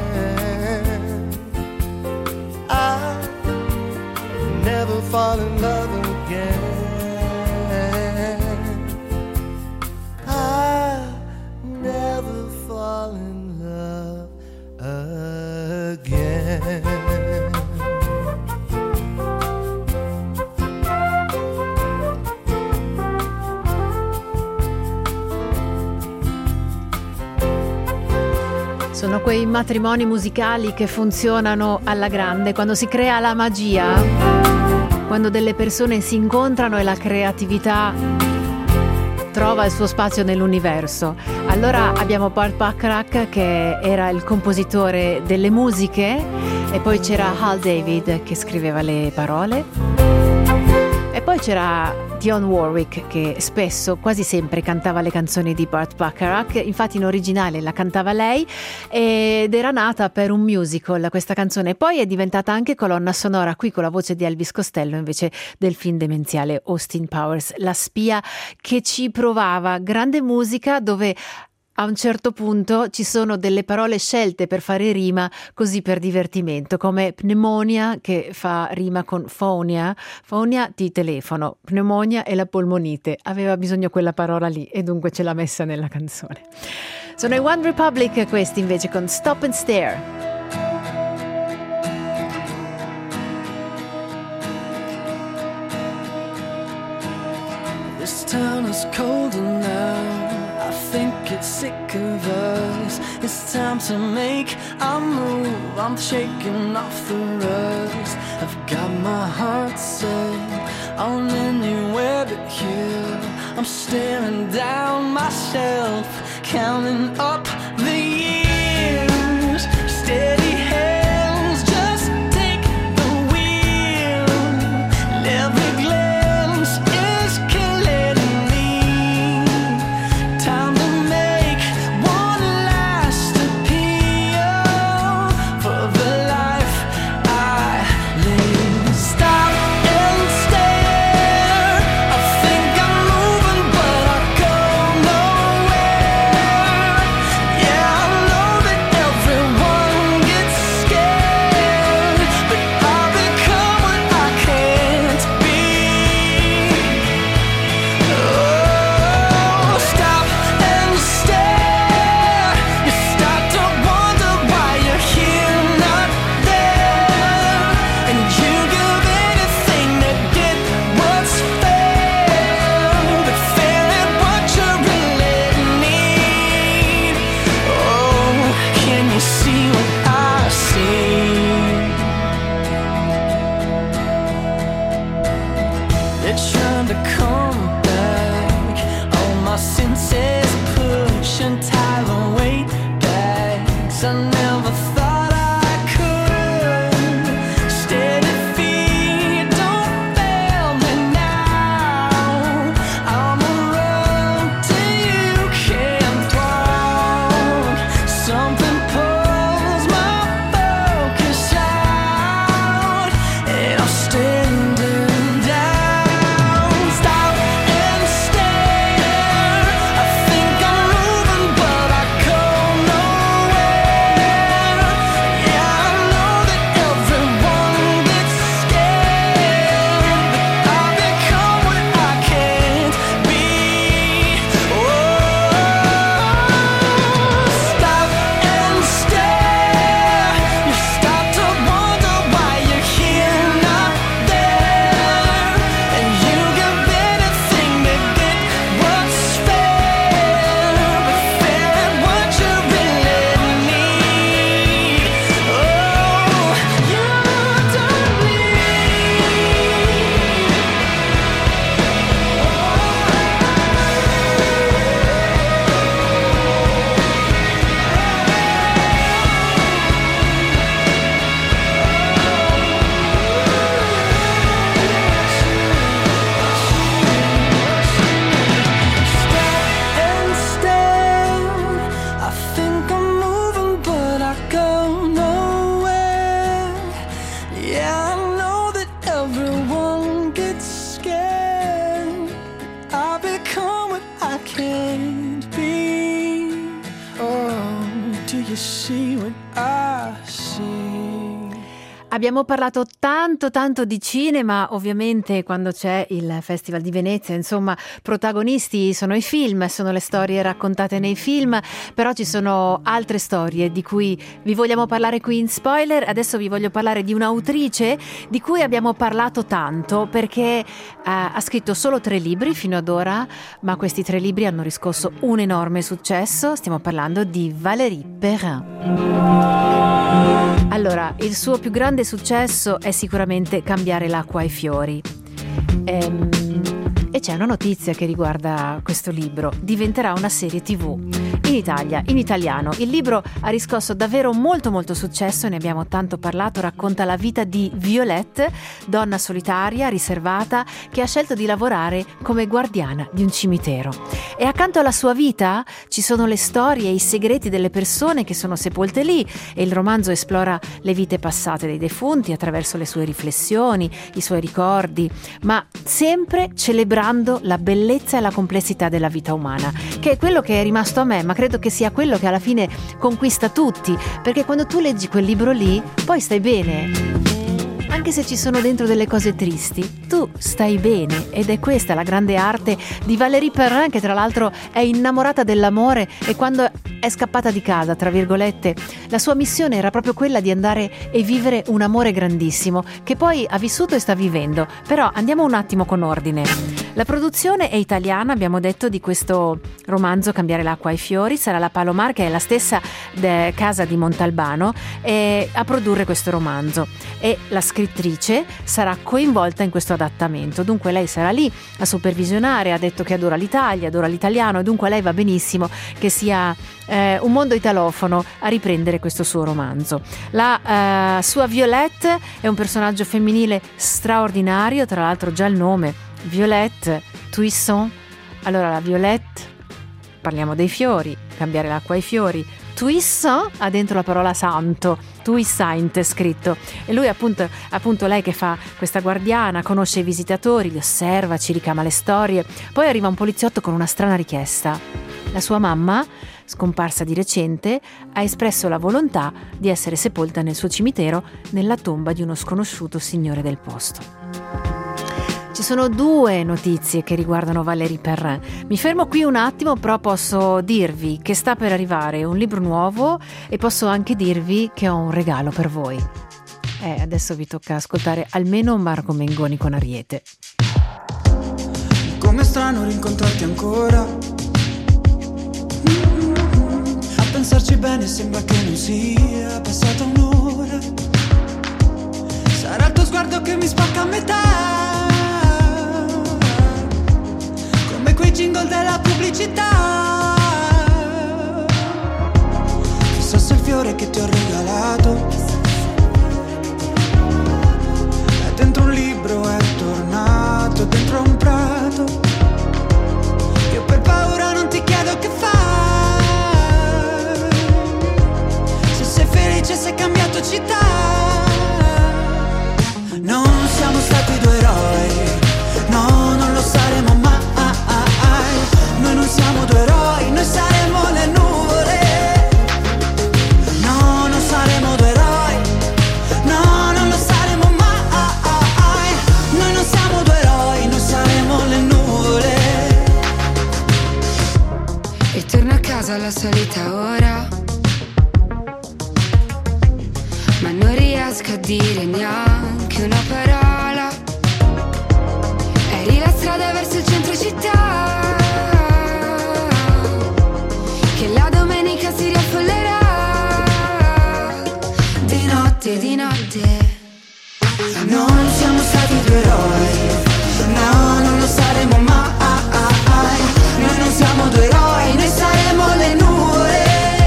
Speaker 5: I never fall in love again. I never fall in love again.
Speaker 1: Sono quei matrimoni musicali che funzionano alla grande, quando si crea la magia, quando delle persone si incontrano e la creatività trova il suo spazio nell'universo. Allora abbiamo Burt Bacharach, che era il compositore delle musiche, e poi c'era Hal David che scriveva le parole, e poi c'era Dionne Warwick, che spesso, quasi sempre, cantava le canzoni di Burt Bacharach. Infatti in originale la cantava lei ed era nata per un musical questa canzone. Poi è diventata anche colonna sonora, qui con la voce di Elvis Costello, invece del film demenziale Austin Powers, La spia che ci provava. Grande musica dove a un certo punto ci sono delle parole scelte per fare rima, così per divertimento, come pneumonia, che fa rima con fonia. Fonia di telefono, pneumonia e la polmonite. Aveva bisogno quella parola lì e dunque ce l'ha messa nella canzone. Sono i One Republic questi invece con Stop and Stare.
Speaker 6: This town is colder now. I think it's sick of us. It's time to make a move. I'm shaking off the rust. I've got my heart set on anywhere but here. I'm staring down myself, counting up the years. Steady hands, just take the wheel. And every glance is killing me. Time to make one last appeal for the life I live. Stop and stare. I think I'm moving, but I go nowhere.
Speaker 5: nights I never thought I could. Steady feet, don't fail me now. I'm a road till you can't walk. Something pulls my focus out, and I'm standing down. Stop and stare. I think I'm moving, but I go nowhere. Yeah, I know that everyone gets scared, but I've become what I can't be. Oh, stop and stare. You start to wonder why you're here, not there, and you give anything to get what's fair, but fair at what you really need. Oh, you don't need. Stop and stare. I think I'm moving, but I go nowhere. Yeah, I know that everyone gets scared. I become what I can't be. Oh, do you see what I see?
Speaker 1: Abbiamo parlato tanto tanto di cinema, ovviamente quando c'è il Festival di Venezia, insomma, protagonisti sono i film, sono le storie raccontate nei film, però ci sono altre storie di cui vi vogliamo parlare qui in Spoiler. Adesso vi voglio parlare di un'autrice di cui abbiamo parlato tanto perché eh, ha scritto solo tre libri fino ad ora, ma questi tre libri hanno riscosso un enorme successo. Stiamo parlando di Valérie Perrin. Allora, il suo più grande successo è sicuramente Cambiare l'acqua ai fiori. Ehm, e c'è una notizia che riguarda questo libro. Diventerà una serie tivù in Italia, in italiano. Il libro ha riscosso davvero molto molto successo, ne abbiamo tanto parlato. Racconta la vita di Violette, donna solitaria, riservata, che ha scelto di lavorare come guardiana di un cimitero. E accanto alla sua vita ci sono le storie e i segreti delle persone che sono sepolte lì, e il romanzo esplora le vite passate dei defunti attraverso le sue riflessioni, i suoi ricordi, ma sempre celebrando la bellezza e la complessità della vita umana, che è quello che è rimasto a me, ma credo che sia quello che alla fine conquista tutti, perché quando tu leggi quel libro lì, poi stai bene. Anche se ci sono dentro delle cose tristi, tu stai bene, ed è questa la grande arte di Valérie Perrin, che tra l'altro è innamorata dell'amore, e quando è scappata di casa, tra virgolette, la sua missione era proprio quella di andare e vivere un amore grandissimo, che poi ha vissuto e sta vivendo. Però andiamo un attimo con ordine. La produzione è italiana, abbiamo detto, di questo romanzo Cambiare l'acqua ai fiori. Sarà la Palomar, che è la stessa de- casa di Montalbano, e a produrre questo romanzo, e la scrittrice sarà coinvolta in questo adattamento. Dunque lei sarà lì a supervisionare, ha detto che adora l'Italia, adora l'italiano, e dunque lei va benissimo che sia eh, un mondo italofono a riprendere questo suo romanzo. La eh, sua Violette è un personaggio femminile straordinario, tra l'altro già il nome Violette Toussaint. Allora, la Violette, parliamo dei fiori, cambiare l'acqua ai fiori. Toussaint ha dentro la parola santo, Toussaint è scritto, e lui appunto, appunto lei che fa questa guardiana, conosce i visitatori, li osserva, ci ricama le storie. Poi arriva un poliziotto con una strana richiesta. La sua mamma, scomparsa di recente, ha espresso la volontà di essere sepolta nel suo cimitero, nella tomba di uno sconosciuto signore del posto. Ci sono due notizie che riguardano Valérie Perrin. Mi fermo qui un attimo, però posso dirvi che sta per arrivare un libro nuovo, e posso anche dirvi che ho un regalo per voi. Eh, adesso vi tocca ascoltare almeno Marco Mengoni con Ariete.
Speaker 7: Com'è strano rincontrarti ancora. Mm-hmm. A pensarci bene sembra che non sia passata un'ora. Sarà il tuo sguardo che mi spacca a metà, come quei jingle della pubblicità. Chissà se il fiore fiore che ti ho regalato. È dentro un libro, è tornato dentro un prato. Io per paura non ti chiedo che fai. Se sei felice, se hai cambiato città. Non siamo stati due eroi, no, non lo saremo mai. Noi non siamo due eroi, noi saremo le nuvole. No, non saremo due eroi, no, non lo saremo mai. Noi non siamo due eroi, noi saremo le nuvole.
Speaker 8: E torno a casa alla solita ora, ma non riesco a dire neanche una parola. Eri la strada verso il centro città, che la domenica si riaffollerà. Di notte, di notte.
Speaker 7: Non siamo stati due eroi, no, non lo saremo mai. Noi non siamo due eroi, noi saremo le nuvole.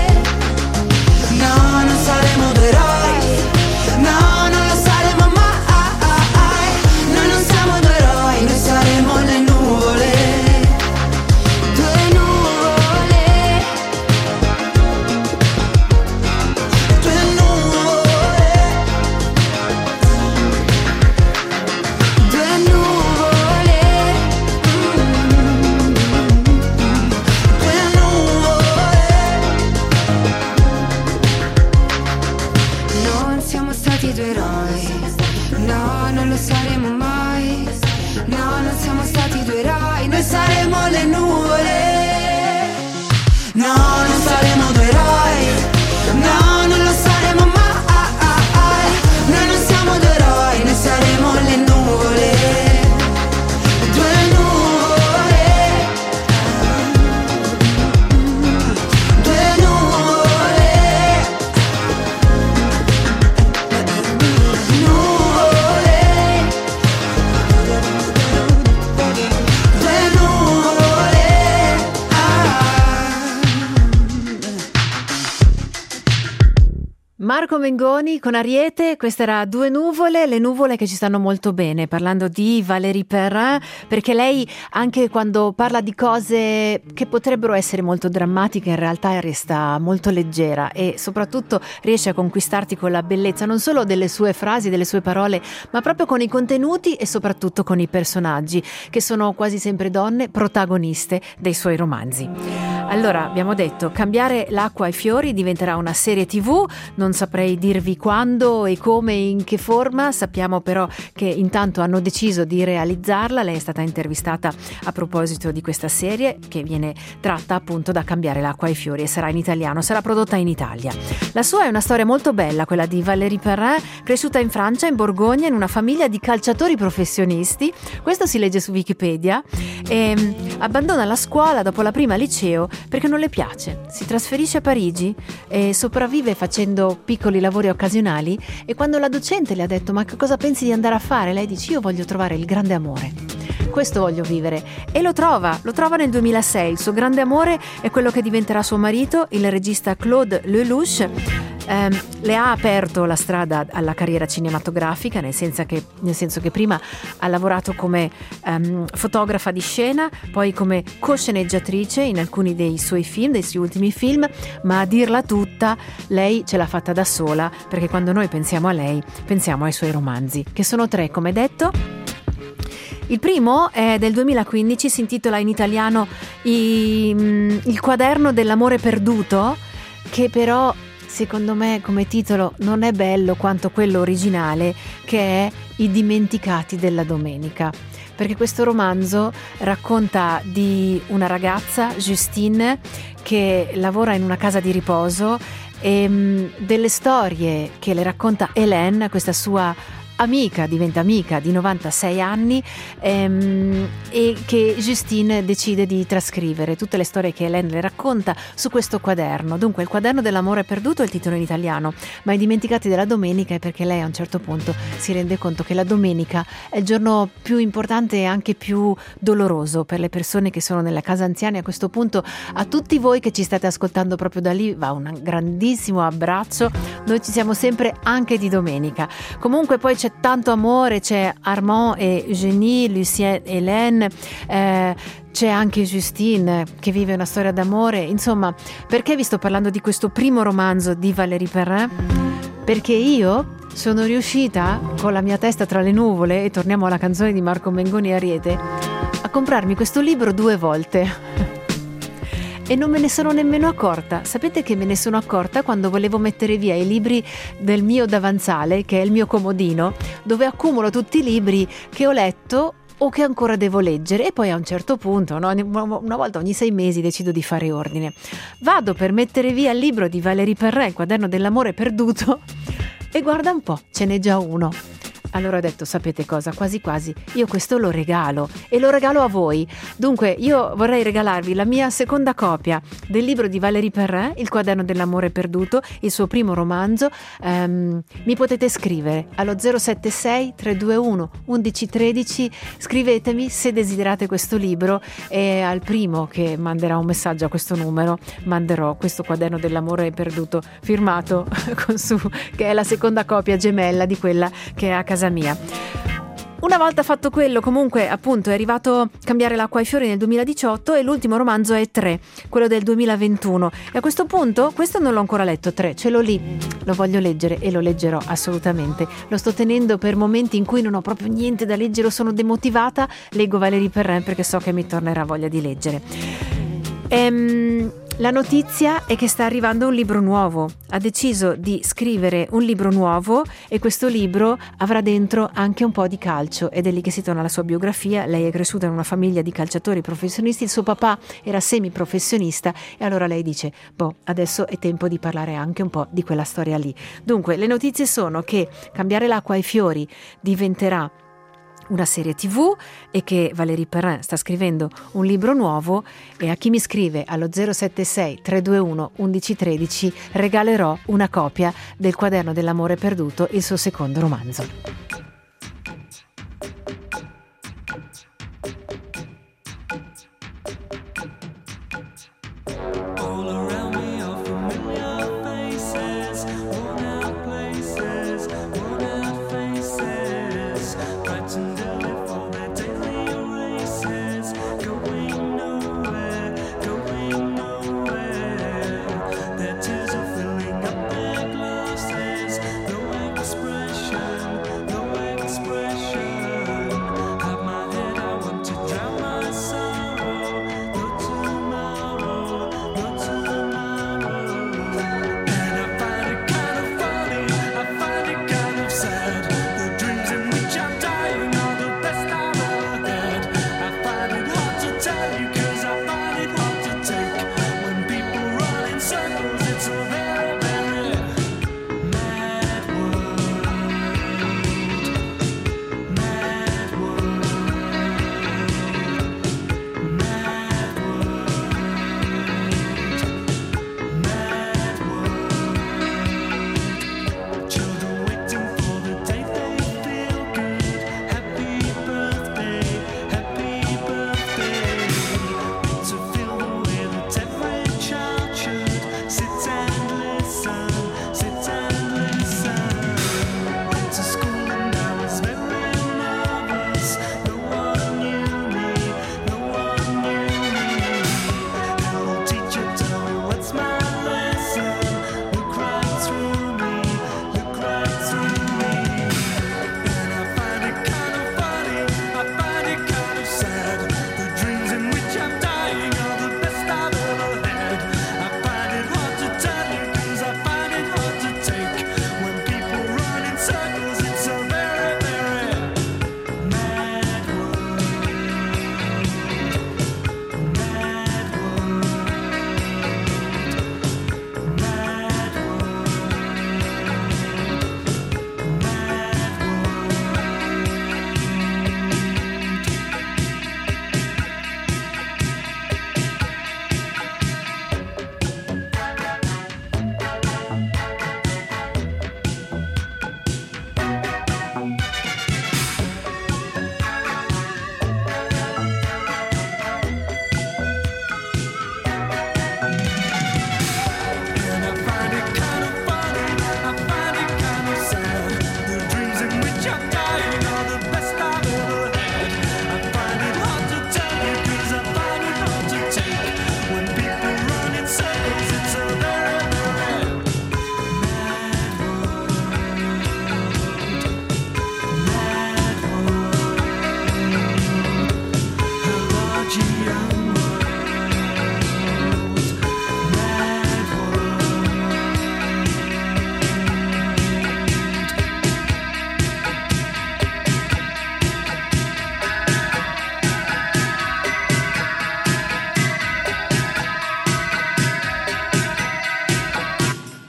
Speaker 7: No, non saremo due eroi, no, non lo saremo mai. Noi non siamo due eroi, noi saremo le nuvole.
Speaker 8: Due nuvole,
Speaker 7: Due nuvole,
Speaker 8: due nuvole. Mm.
Speaker 7: due nuvole.
Speaker 8: Non siamo stati due eroi, no, non lo saremo mai. No, non siamo stati due eroi,
Speaker 7: Noi saremo le nuvole. No, non saremo due eroi, no, non lo saremo mai. Noi non siamo due eroi, noi saremo le nuvole. Due nuvole, due nuvole, nuvole, due nuvole.
Speaker 1: Marco Mengoni con Ariete, questa era Due nuvole, le nuvole che ci stanno molto bene, parlando di Valérie Perrin, perché lei anche quando parla di cose che potrebbero essere molto drammatiche in realtà resta molto leggera e soprattutto riesce a conquistarti con la bellezza non solo delle sue frasi, delle sue parole, ma proprio con i contenuti e soprattutto con i personaggi, che sono quasi sempre donne protagoniste dei suoi romanzi. Allora, abbiamo detto, Cambiare l'acqua ai fiori diventerà una serie tivù, non saprei dirvi quando e come e in che forma, sappiamo però che intanto hanno deciso di realizzarla. Lei è stata intervistata a proposito di questa serie che viene tratta appunto da Cambiare l'acqua ai fiori e sarà in italiano, sarà prodotta in Italia. La sua è una storia molto bella, quella di Valérie Perrin, cresciuta in Francia, in Borgogna, in una famiglia di calciatori professionisti, questo si legge su Wikipedia, e abbandona la scuola dopo la prima liceo perché non le piace, si trasferisce a Parigi e sopravvive facendo piccoli lavori occasionali e quando la docente le ha detto ma che cosa pensi di andare a fare? Lei dice io voglio trovare il grande amore, questo voglio vivere e lo trova, lo trova nel duemilasei, il suo grande amore è quello che diventerà suo marito, il regista Claude Lelouch. Eh, le ha aperto la strada alla carriera cinematografica, nel senso che, nel senso che prima ha lavorato come um, fotografa di scena, poi come co-sceneggiatrice in alcuni dei suoi film, dei suoi ultimi film, ma a dirla tutta lei ce l'ha fatta da sola, perché quando noi pensiamo a lei pensiamo ai suoi romanzi, che sono tre, come detto. Il primo è del duemilaquindici, si intitola in italiano i, Il quaderno dell'amore perduto, che però secondo me come titolo non è bello quanto quello originale, che è I dimenticati della domenica, perché questo romanzo racconta di una ragazza, Justine, che lavora in una casa di riposo e mh, delle storie che le racconta Hélène, questa sua amica, diventa amica di novantasei anni ehm, e che Justine decide di trascrivere tutte le storie che Hélène le racconta su questo quaderno. Dunque il quaderno dell'amore perduto è il titolo in italiano, ma i dimenticati della domenica è perché lei a un certo punto si rende conto che la domenica è il giorno più importante e anche più doloroso per le persone che sono nella casa anziani. A questo punto a tutti voi che ci state ascoltando proprio da lì va un grandissimo abbraccio, noi ci siamo sempre anche di domenica. Comunque poi c'è tanto amore, c'è Armand e Eugénie, Lucien e Hélène, eh, c'è anche Justine che vive una storia d'amore. Insomma, perché vi sto parlando di questo primo romanzo di Valérie Perrin? Perché io sono riuscita, con la mia testa tra le nuvole, e torniamo alla canzone di Marco Mengoni e Ariete, a comprarmi questo libro due volte. E non me ne sono nemmeno accorta. Sapete che me ne sono accorta quando volevo mettere via i libri del mio davanzale, che è il mio comodino, dove accumulo tutti i libri che ho letto o che ancora devo leggere, e poi a un certo punto, no, una volta ogni sei mesi decido di fare ordine. Vado per mettere via il libro di Valérie Perrin, Il quaderno dell'amore perduto, e guarda un po', ce n'è già uno. Allora ho detto, sapete cosa, quasi quasi io questo lo regalo, e lo regalo a voi. Dunque io vorrei regalarvi la mia seconda copia del libro di Valérie Perrin, Il quaderno dell'amore perduto, il suo primo romanzo. Um, mi potete scrivere allo zero sette sei tre due uno undici tredici, scrivetemi se desiderate questo libro, e al primo che manderà un messaggio a questo numero manderò questo quaderno dell'amore perduto firmato con su, che è la seconda copia gemella di quella che è a casa mia. Una volta fatto quello, comunque, appunto, è arrivato Cambiare l'acqua ai fiori nel duemiladiciotto, e l'ultimo romanzo è Tre, quello del duemilaventuno. E a questo punto, questo non l'ho ancora letto, Tre, ce l'ho lì, lo voglio leggere e lo leggerò assolutamente. Lo sto tenendo per momenti in cui non ho proprio niente da leggere o sono demotivata, leggo Valérie Perrin perché so che mi tornerà voglia di leggere. Ehm... La notizia è che sta arrivando un libro nuovo. Ha deciso di scrivere un libro nuovo, e questo libro avrà dentro anche un po' di calcio, ed è lì che si torna alla sua biografia. Lei è cresciuta in una famiglia di calciatori professionisti, il suo papà era semiprofessionista, e allora lei dice, boh, adesso è tempo di parlare anche un po' di quella storia lì. Dunque, le notizie sono che Cambiare l'acqua ai fiori diventerà una serie tivù, e che Valérie Perrin sta scrivendo un libro nuovo, e a chi mi scrive allo zero sette sei tre due uno undici tredici regalerò una copia del quaderno dell'amore perduto, il suo secondo romanzo.
Speaker 5: Expression, no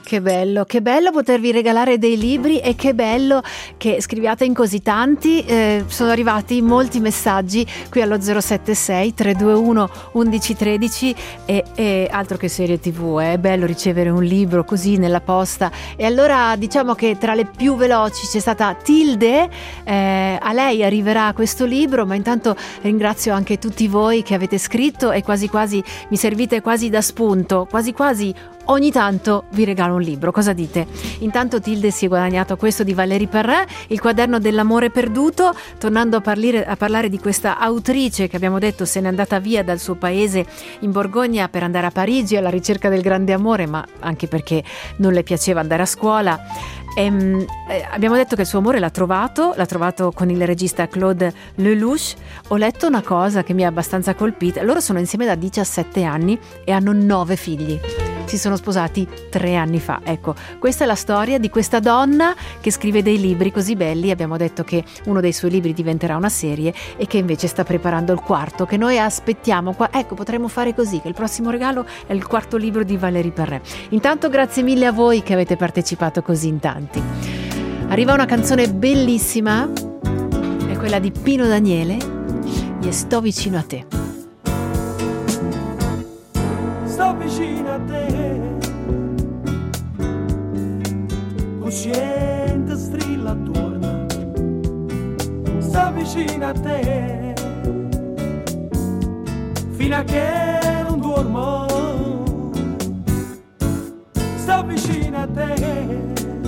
Speaker 1: Che bello, che bello potervi regalare dei libri e che bello che scriviate in così tanti. Eh, sono arrivati molti messaggi qui allo zero sette sei tre due uno undici tredici e, e altro che serie tv, eh. È bello ricevere un libro così nella posta. E allora diciamo che tra le più veloci c'è stata Tilde, eh, a lei arriverà questo libro, ma intanto ringrazio anche tutti voi che avete scritto e quasi quasi mi servite quasi da spunto, quasi quasi ogni tanto vi regalo un libro, cosa dite? Intanto Tilde si è guadagnato questo di Valérie Perrin, Il quaderno dell'amore perduto, tornando a parlare, a parlare di questa autrice che abbiamo detto se n'è andata via dal suo paese in Borgogna per andare a Parigi alla ricerca del grande amore, ma anche perché non le piaceva andare a scuola. Ehm, eh, abbiamo detto che il suo amore l'ha trovato, l'ha trovato con il regista Claude Lelouch. Ho letto una cosa che mi ha abbastanza colpita, loro sono insieme da diciassette anni e hanno nove figli. Si sono sposati tre anni fa. Ecco, questa è la storia di questa donna che scrive dei libri così belli. Abbiamo detto che uno dei suoi libri diventerà una serie e che invece sta preparando il quarto, che noi aspettiamo. Ecco, potremmo fare così, che il prossimo regalo è il quarto libro di Valérie Perrin. Intanto grazie mille a voi che avete partecipato così in tanti. Arriva una canzone bellissima, è quella di Pino Daniele, Io sto vicino a te.
Speaker 5: Sto vicino a te, cosciente strilla attorno. Sto vicino a te, fino a che non dormo. Sto vicino a te,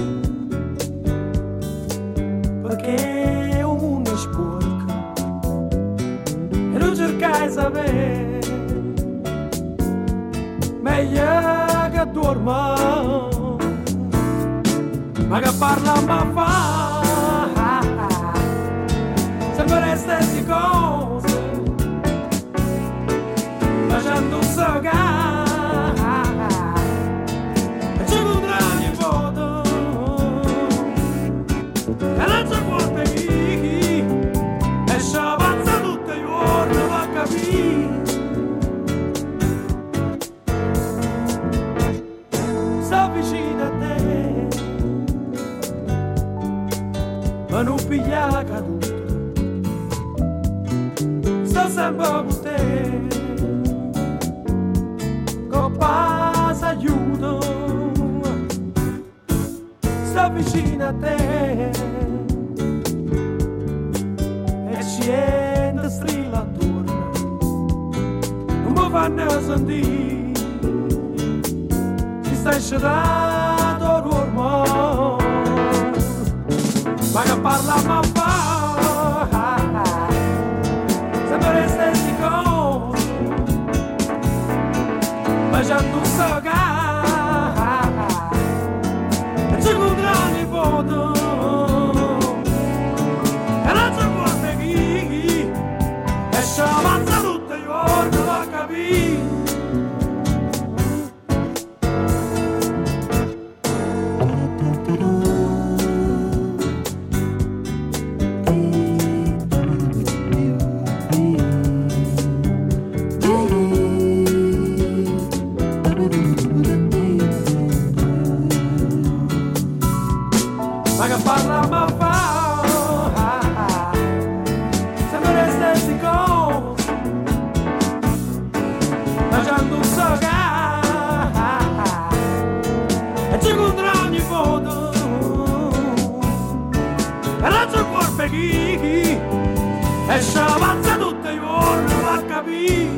Speaker 5: perché un mondo è sporco e non cercai sapere. Meglio che dormo, ma che parla ma fa sempre le stesse cose, facendo sagare e c'è un grande foto e non c'è qualche chi e si avanza tutte le giorni per capire. Sto vicino a te, ma non piglia caduto. Sto sempre con te, con pace aiuto. Sto vicino a te e scende strilla attorno, non mi fanno sentire. Stai scedato l'uomo, ma che parla ma fa sempre le stesse cose, facendo un sagare e c'è un grande foto e non c'è qualche chi e si avanza tutte le giorni per capire. E si avanza tutte le giorni per capire.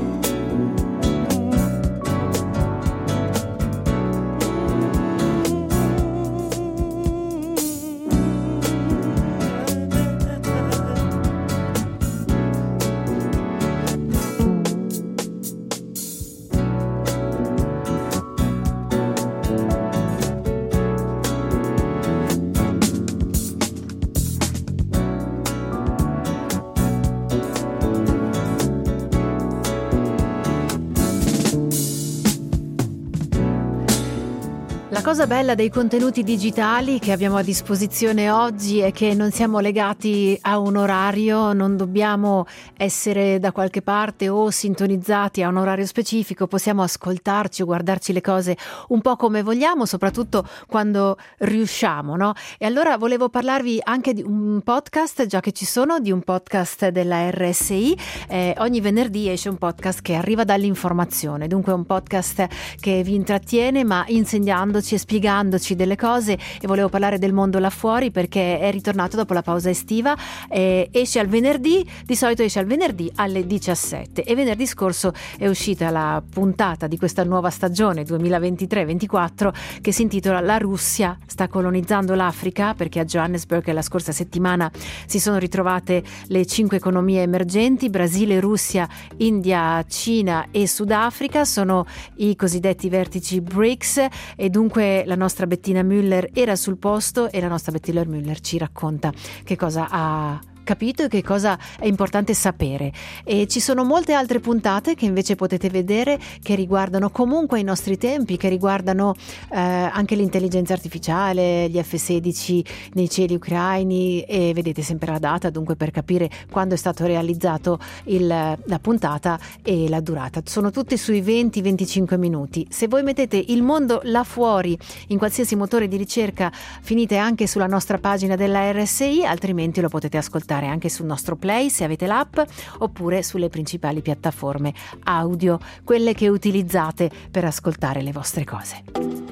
Speaker 1: cosa bella dei contenuti digitali che abbiamo a disposizione oggi è che non siamo legati a un orario, non dobbiamo essere da qualche parte o sintonizzati a un orario specifico, possiamo ascoltarci o guardarci le cose un po' come vogliamo, soprattutto quando riusciamo, no? E allora volevo parlarvi anche di un podcast, già che ci sono, di un podcast della R S I. Eh, ogni venerdì esce un podcast che arriva dall'informazione, dunque un podcast che vi intrattiene ma insegnandoci e spiegandoci delle cose, e volevo parlare del mondo là fuori perché è ritornato dopo la pausa estiva. Eh, esce al venerdì, di solito esce al venerdì alle diciassette, e venerdì scorso è uscita la puntata di questa nuova stagione duemilaventitré ventiquattro che si intitola La Russia sta colonizzando l'Africa, perché a Johannesburg la scorsa settimana si sono ritrovate le cinque economie emergenti: Brasile, Russia, India, Cina e Sudafrica, sono i cosiddetti vertici BRICS, e dunque la nostra Bettina Müller era sul posto e la nostra Bettina Müller ci racconta che cosa ha capito e che cosa è importante sapere. E ci sono molte altre puntate che invece potete vedere, che riguardano comunque i nostri tempi, che riguardano eh, anche l'intelligenza artificiale, gli F sedici nei cieli ucraini, e vedete sempre la data dunque per capire quando è stato realizzato il, la puntata e la durata. Sono tutti sui venti venticinque minuti. Se voi mettete Il mondo là fuori in qualsiasi motore di ricerca finite anche sulla nostra pagina della R S I, altrimenti lo potete ascoltare anche sul nostro Play se avete l'app, oppure sulle principali piattaforme audio, quelle che utilizzate per ascoltare le vostre cose.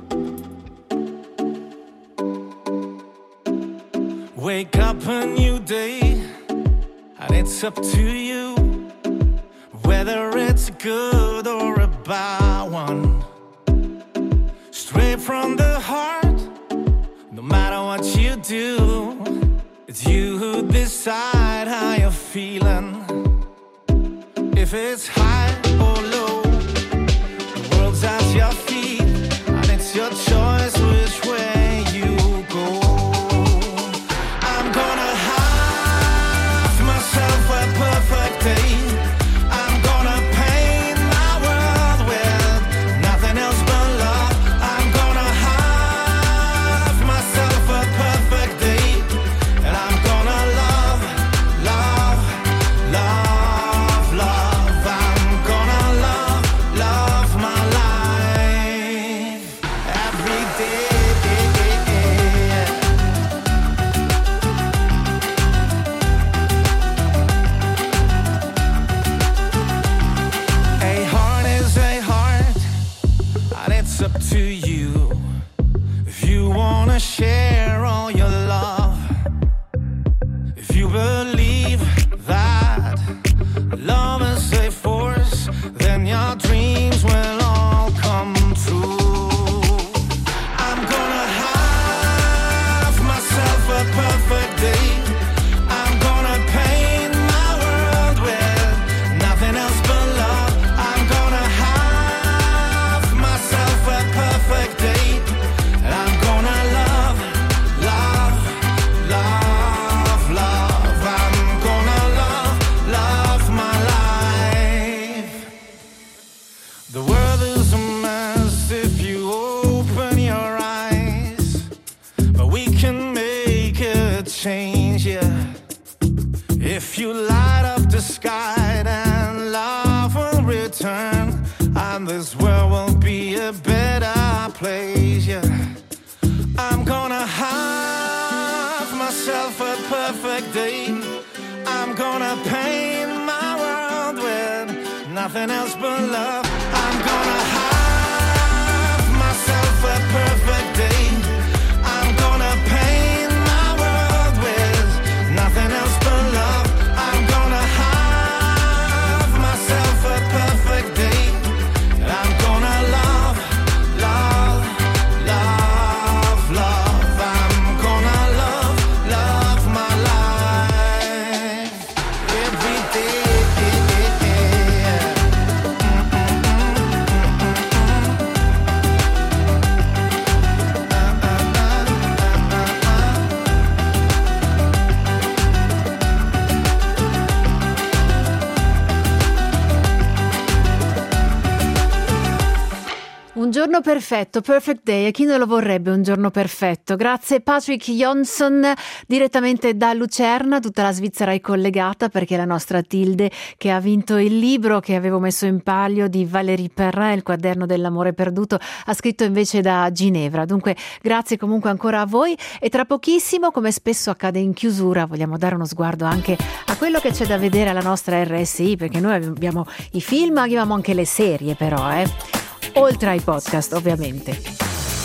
Speaker 6: Wake up a new day and it's up to you whether it's a good or a bad one. Straight from the heart, no matter what you do, it's you who decide how you're feeling. If it's high or low, the world's at your feet, and it's your choice which way you go. I'm gonna have myself a perfect day. I'm gonna paint my world with nothing else but love. I'm gonna have myself a perfect day. Up to you if you wanna share all your love, if you believe that love is a force, then your dreams will all come true. I'm gonna have myself a perfect day. I'm gonna paint my world with nothing else but love. I'm gonna have myself a perfect day, and I'm gonna love, love, love, love. I'm gonna love, love my life. The world is a mess if you open your eyes, but we can make a change, yeah. If you light up the sky, then love will return, and this world will be a better place, yeah. I'm gonna have myself a perfect day. I'm gonna paint my world with nothing else but love. I'm gonna have myself a perfect day. I'm gonna paint my world with nothing else but love. I'm gonna have myself a perfect day. I'm gonna love, love, love, love. I'm gonna love, love my life every day. Mm-mm-mm.
Speaker 1: giorno perfetto, perfect day, e chi non lo vorrebbe un giorno perfetto? Grazie Patrick Jonsson, direttamente da Lucerna. Tutta la Svizzera è collegata perché la nostra Tilde, che ha vinto il libro che avevo messo in palio di Valérie Perrin, Il quaderno dell'amore perduto, ha scritto invece da Ginevra. Dunque grazie comunque ancora a voi, e tra pochissimo, come spesso accade in chiusura, vogliamo dare uno sguardo anche a quello che c'è da vedere alla nostra R S I, perché noi abbiamo i film, abbiamo anche le serie però, eh. oltre ai podcast ovviamente.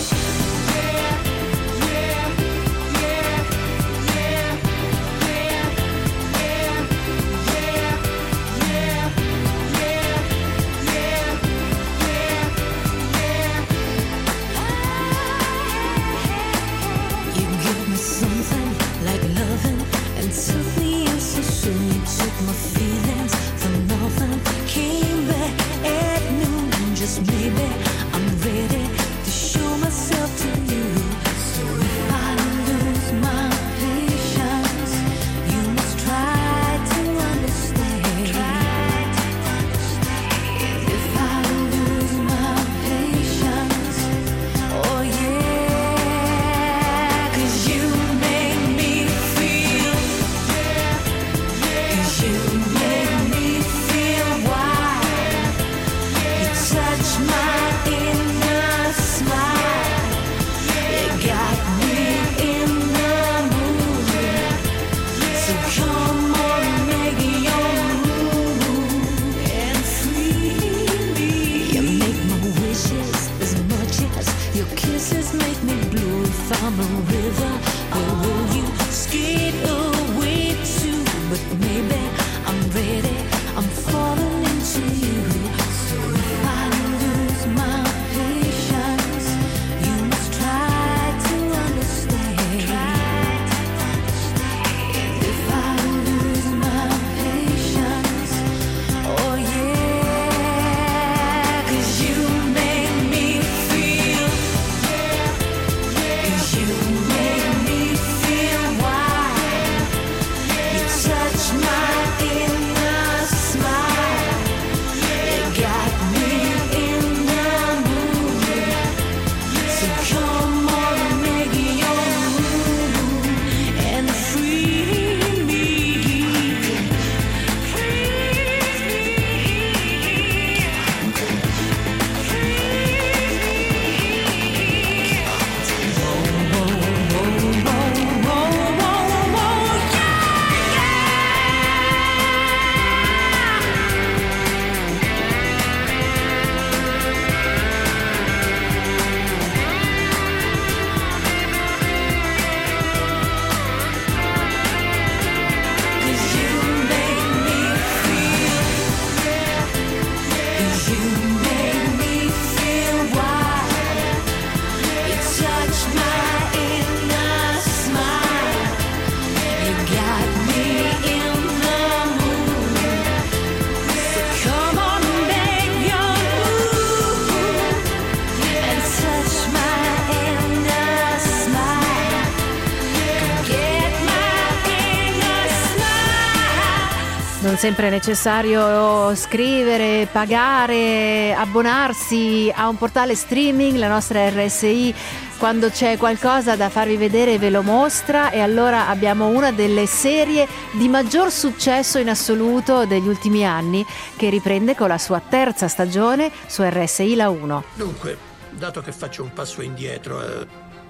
Speaker 1: Non sempre è necessario scrivere, pagare, abbonarsi a un portale streaming. La nostra R S I, quando c'è qualcosa da farvi vedere, ve lo mostra, e allora abbiamo una delle serie di maggior successo in assoluto degli ultimi anni, che riprende con la sua terza stagione su R S I La uno.
Speaker 9: Dunque, dato che faccio un passo indietro eh,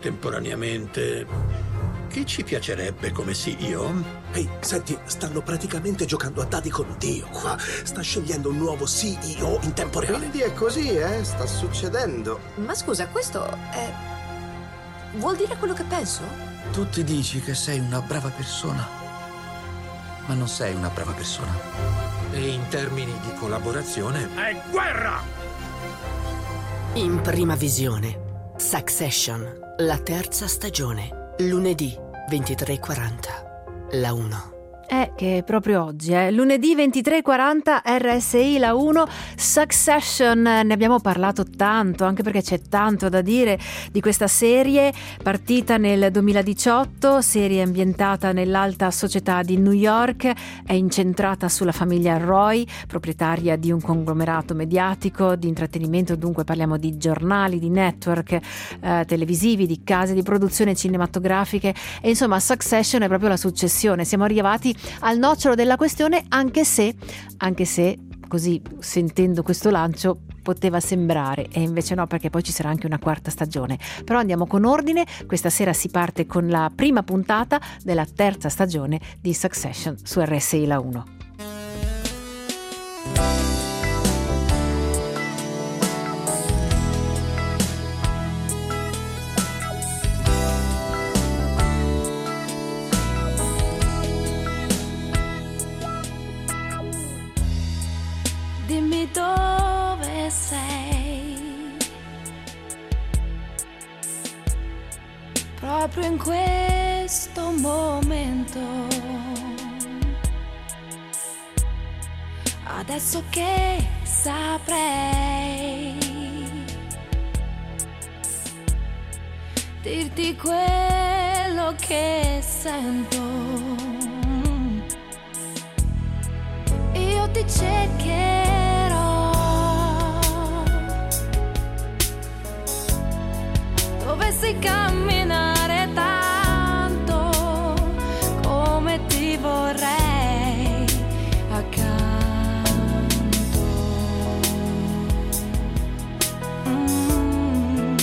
Speaker 9: temporaneamente, chi ci piacerebbe come C E O?
Speaker 10: Ehi, senti, stanno praticamente giocando a dadi con Dio qua. Sta scegliendo un nuovo C E O in tempo reale.
Speaker 11: Quindi è così, eh? Sta succedendo.
Speaker 12: Ma scusa, questo è... vuol dire quello che penso?
Speaker 13: Tu ti dici che sei una brava persona, ma non sei una brava persona.
Speaker 9: E in termini di collaborazione... è guerra!
Speaker 14: In prima visione, Succession, la terza stagione. Lunedì ventitré e quaranta, La uno.
Speaker 1: Eh, che proprio oggi, eh. lunedì ventitré e quaranta, R S I La uno, Succession, ne abbiamo parlato tanto, anche perché c'è tanto da dire di questa serie, partita nel duemiladiciotto, serie ambientata nell'alta società di New York, è incentrata sulla famiglia Roy, proprietaria di un conglomerato mediatico, di intrattenimento, dunque parliamo di giornali, di network eh, televisivi, di case di produzione cinematografiche, e insomma Succession è proprio la successione, siamo arrivati al nocciolo della questione, anche se, anche se così sentendo questo lancio poteva sembrare, e invece no, perché poi ci sarà anche una quarta stagione. Però andiamo con ordine, questa sera si parte con la prima puntata della terza stagione di Succession su R S I La uno.
Speaker 15: Dimmi dove sei, proprio in questo momento, adesso che saprei dirti quello che sento. Io ti cercherò, dovessi camminare tanto come ti vorrei accanto. Mm.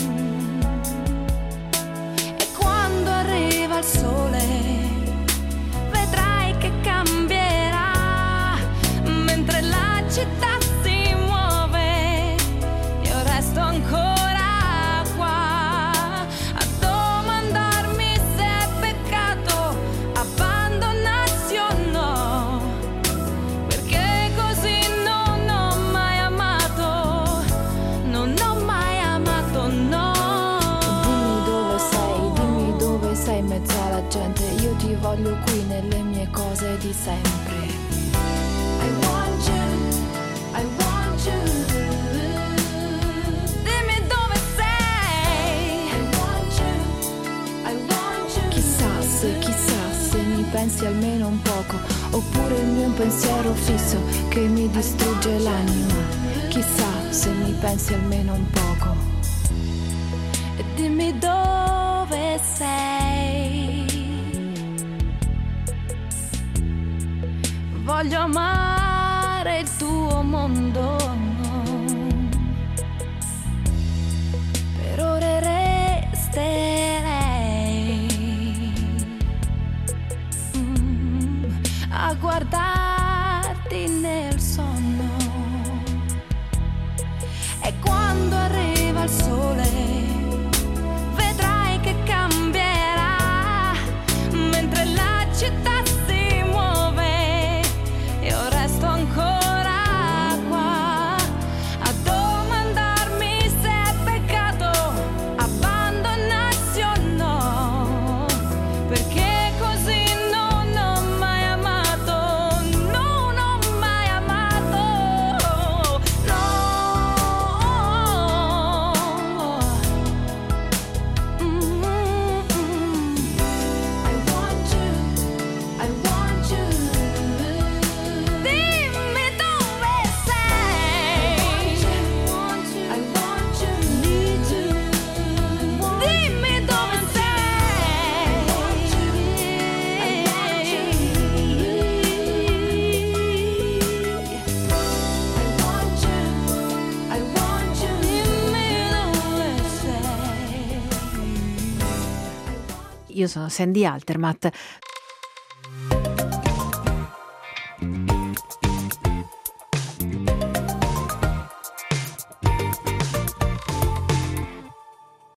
Speaker 15: E quando arriva il sole vedrai che cambierà. Mentre la città si muove, io resto ancora qua a domandarmi se è peccato abbandonarsi o no, perché così non ho mai amato, non ho mai amato, no.
Speaker 8: Dimmi dove sei, dimmi dove sei in mezzo alla gente, io ti voglio qui nelle mie cose di sempre.
Speaker 15: I want you, I want you. Dimmi dove sei. I want you, I want you.
Speaker 8: Chissà se, chissà se mi pensi almeno un poco, oppure il mio pensiero fisso che mi distrugge l'anima. Chissà se mi pensi almeno un poco.
Speaker 15: E dimmi dove sei. Voglio amare il tuo mondo, per ore resterei mm, a guardarti nel sonno. E quando arriva il sole vedrai che cambierà, mentre la città si muove, io resto ancora qua a domandarmi se è peccato abbandonarsi o no, perché così non ho mai amato, non ho mai amato, no. Mm-hmm. I want you, I want you. Dimmi dove sei. I want you, I want you, need you. Dimmi dove sei. I want you, I want you. I want you, dimmi dove sei.
Speaker 1: Io sono Sandy Altermatt.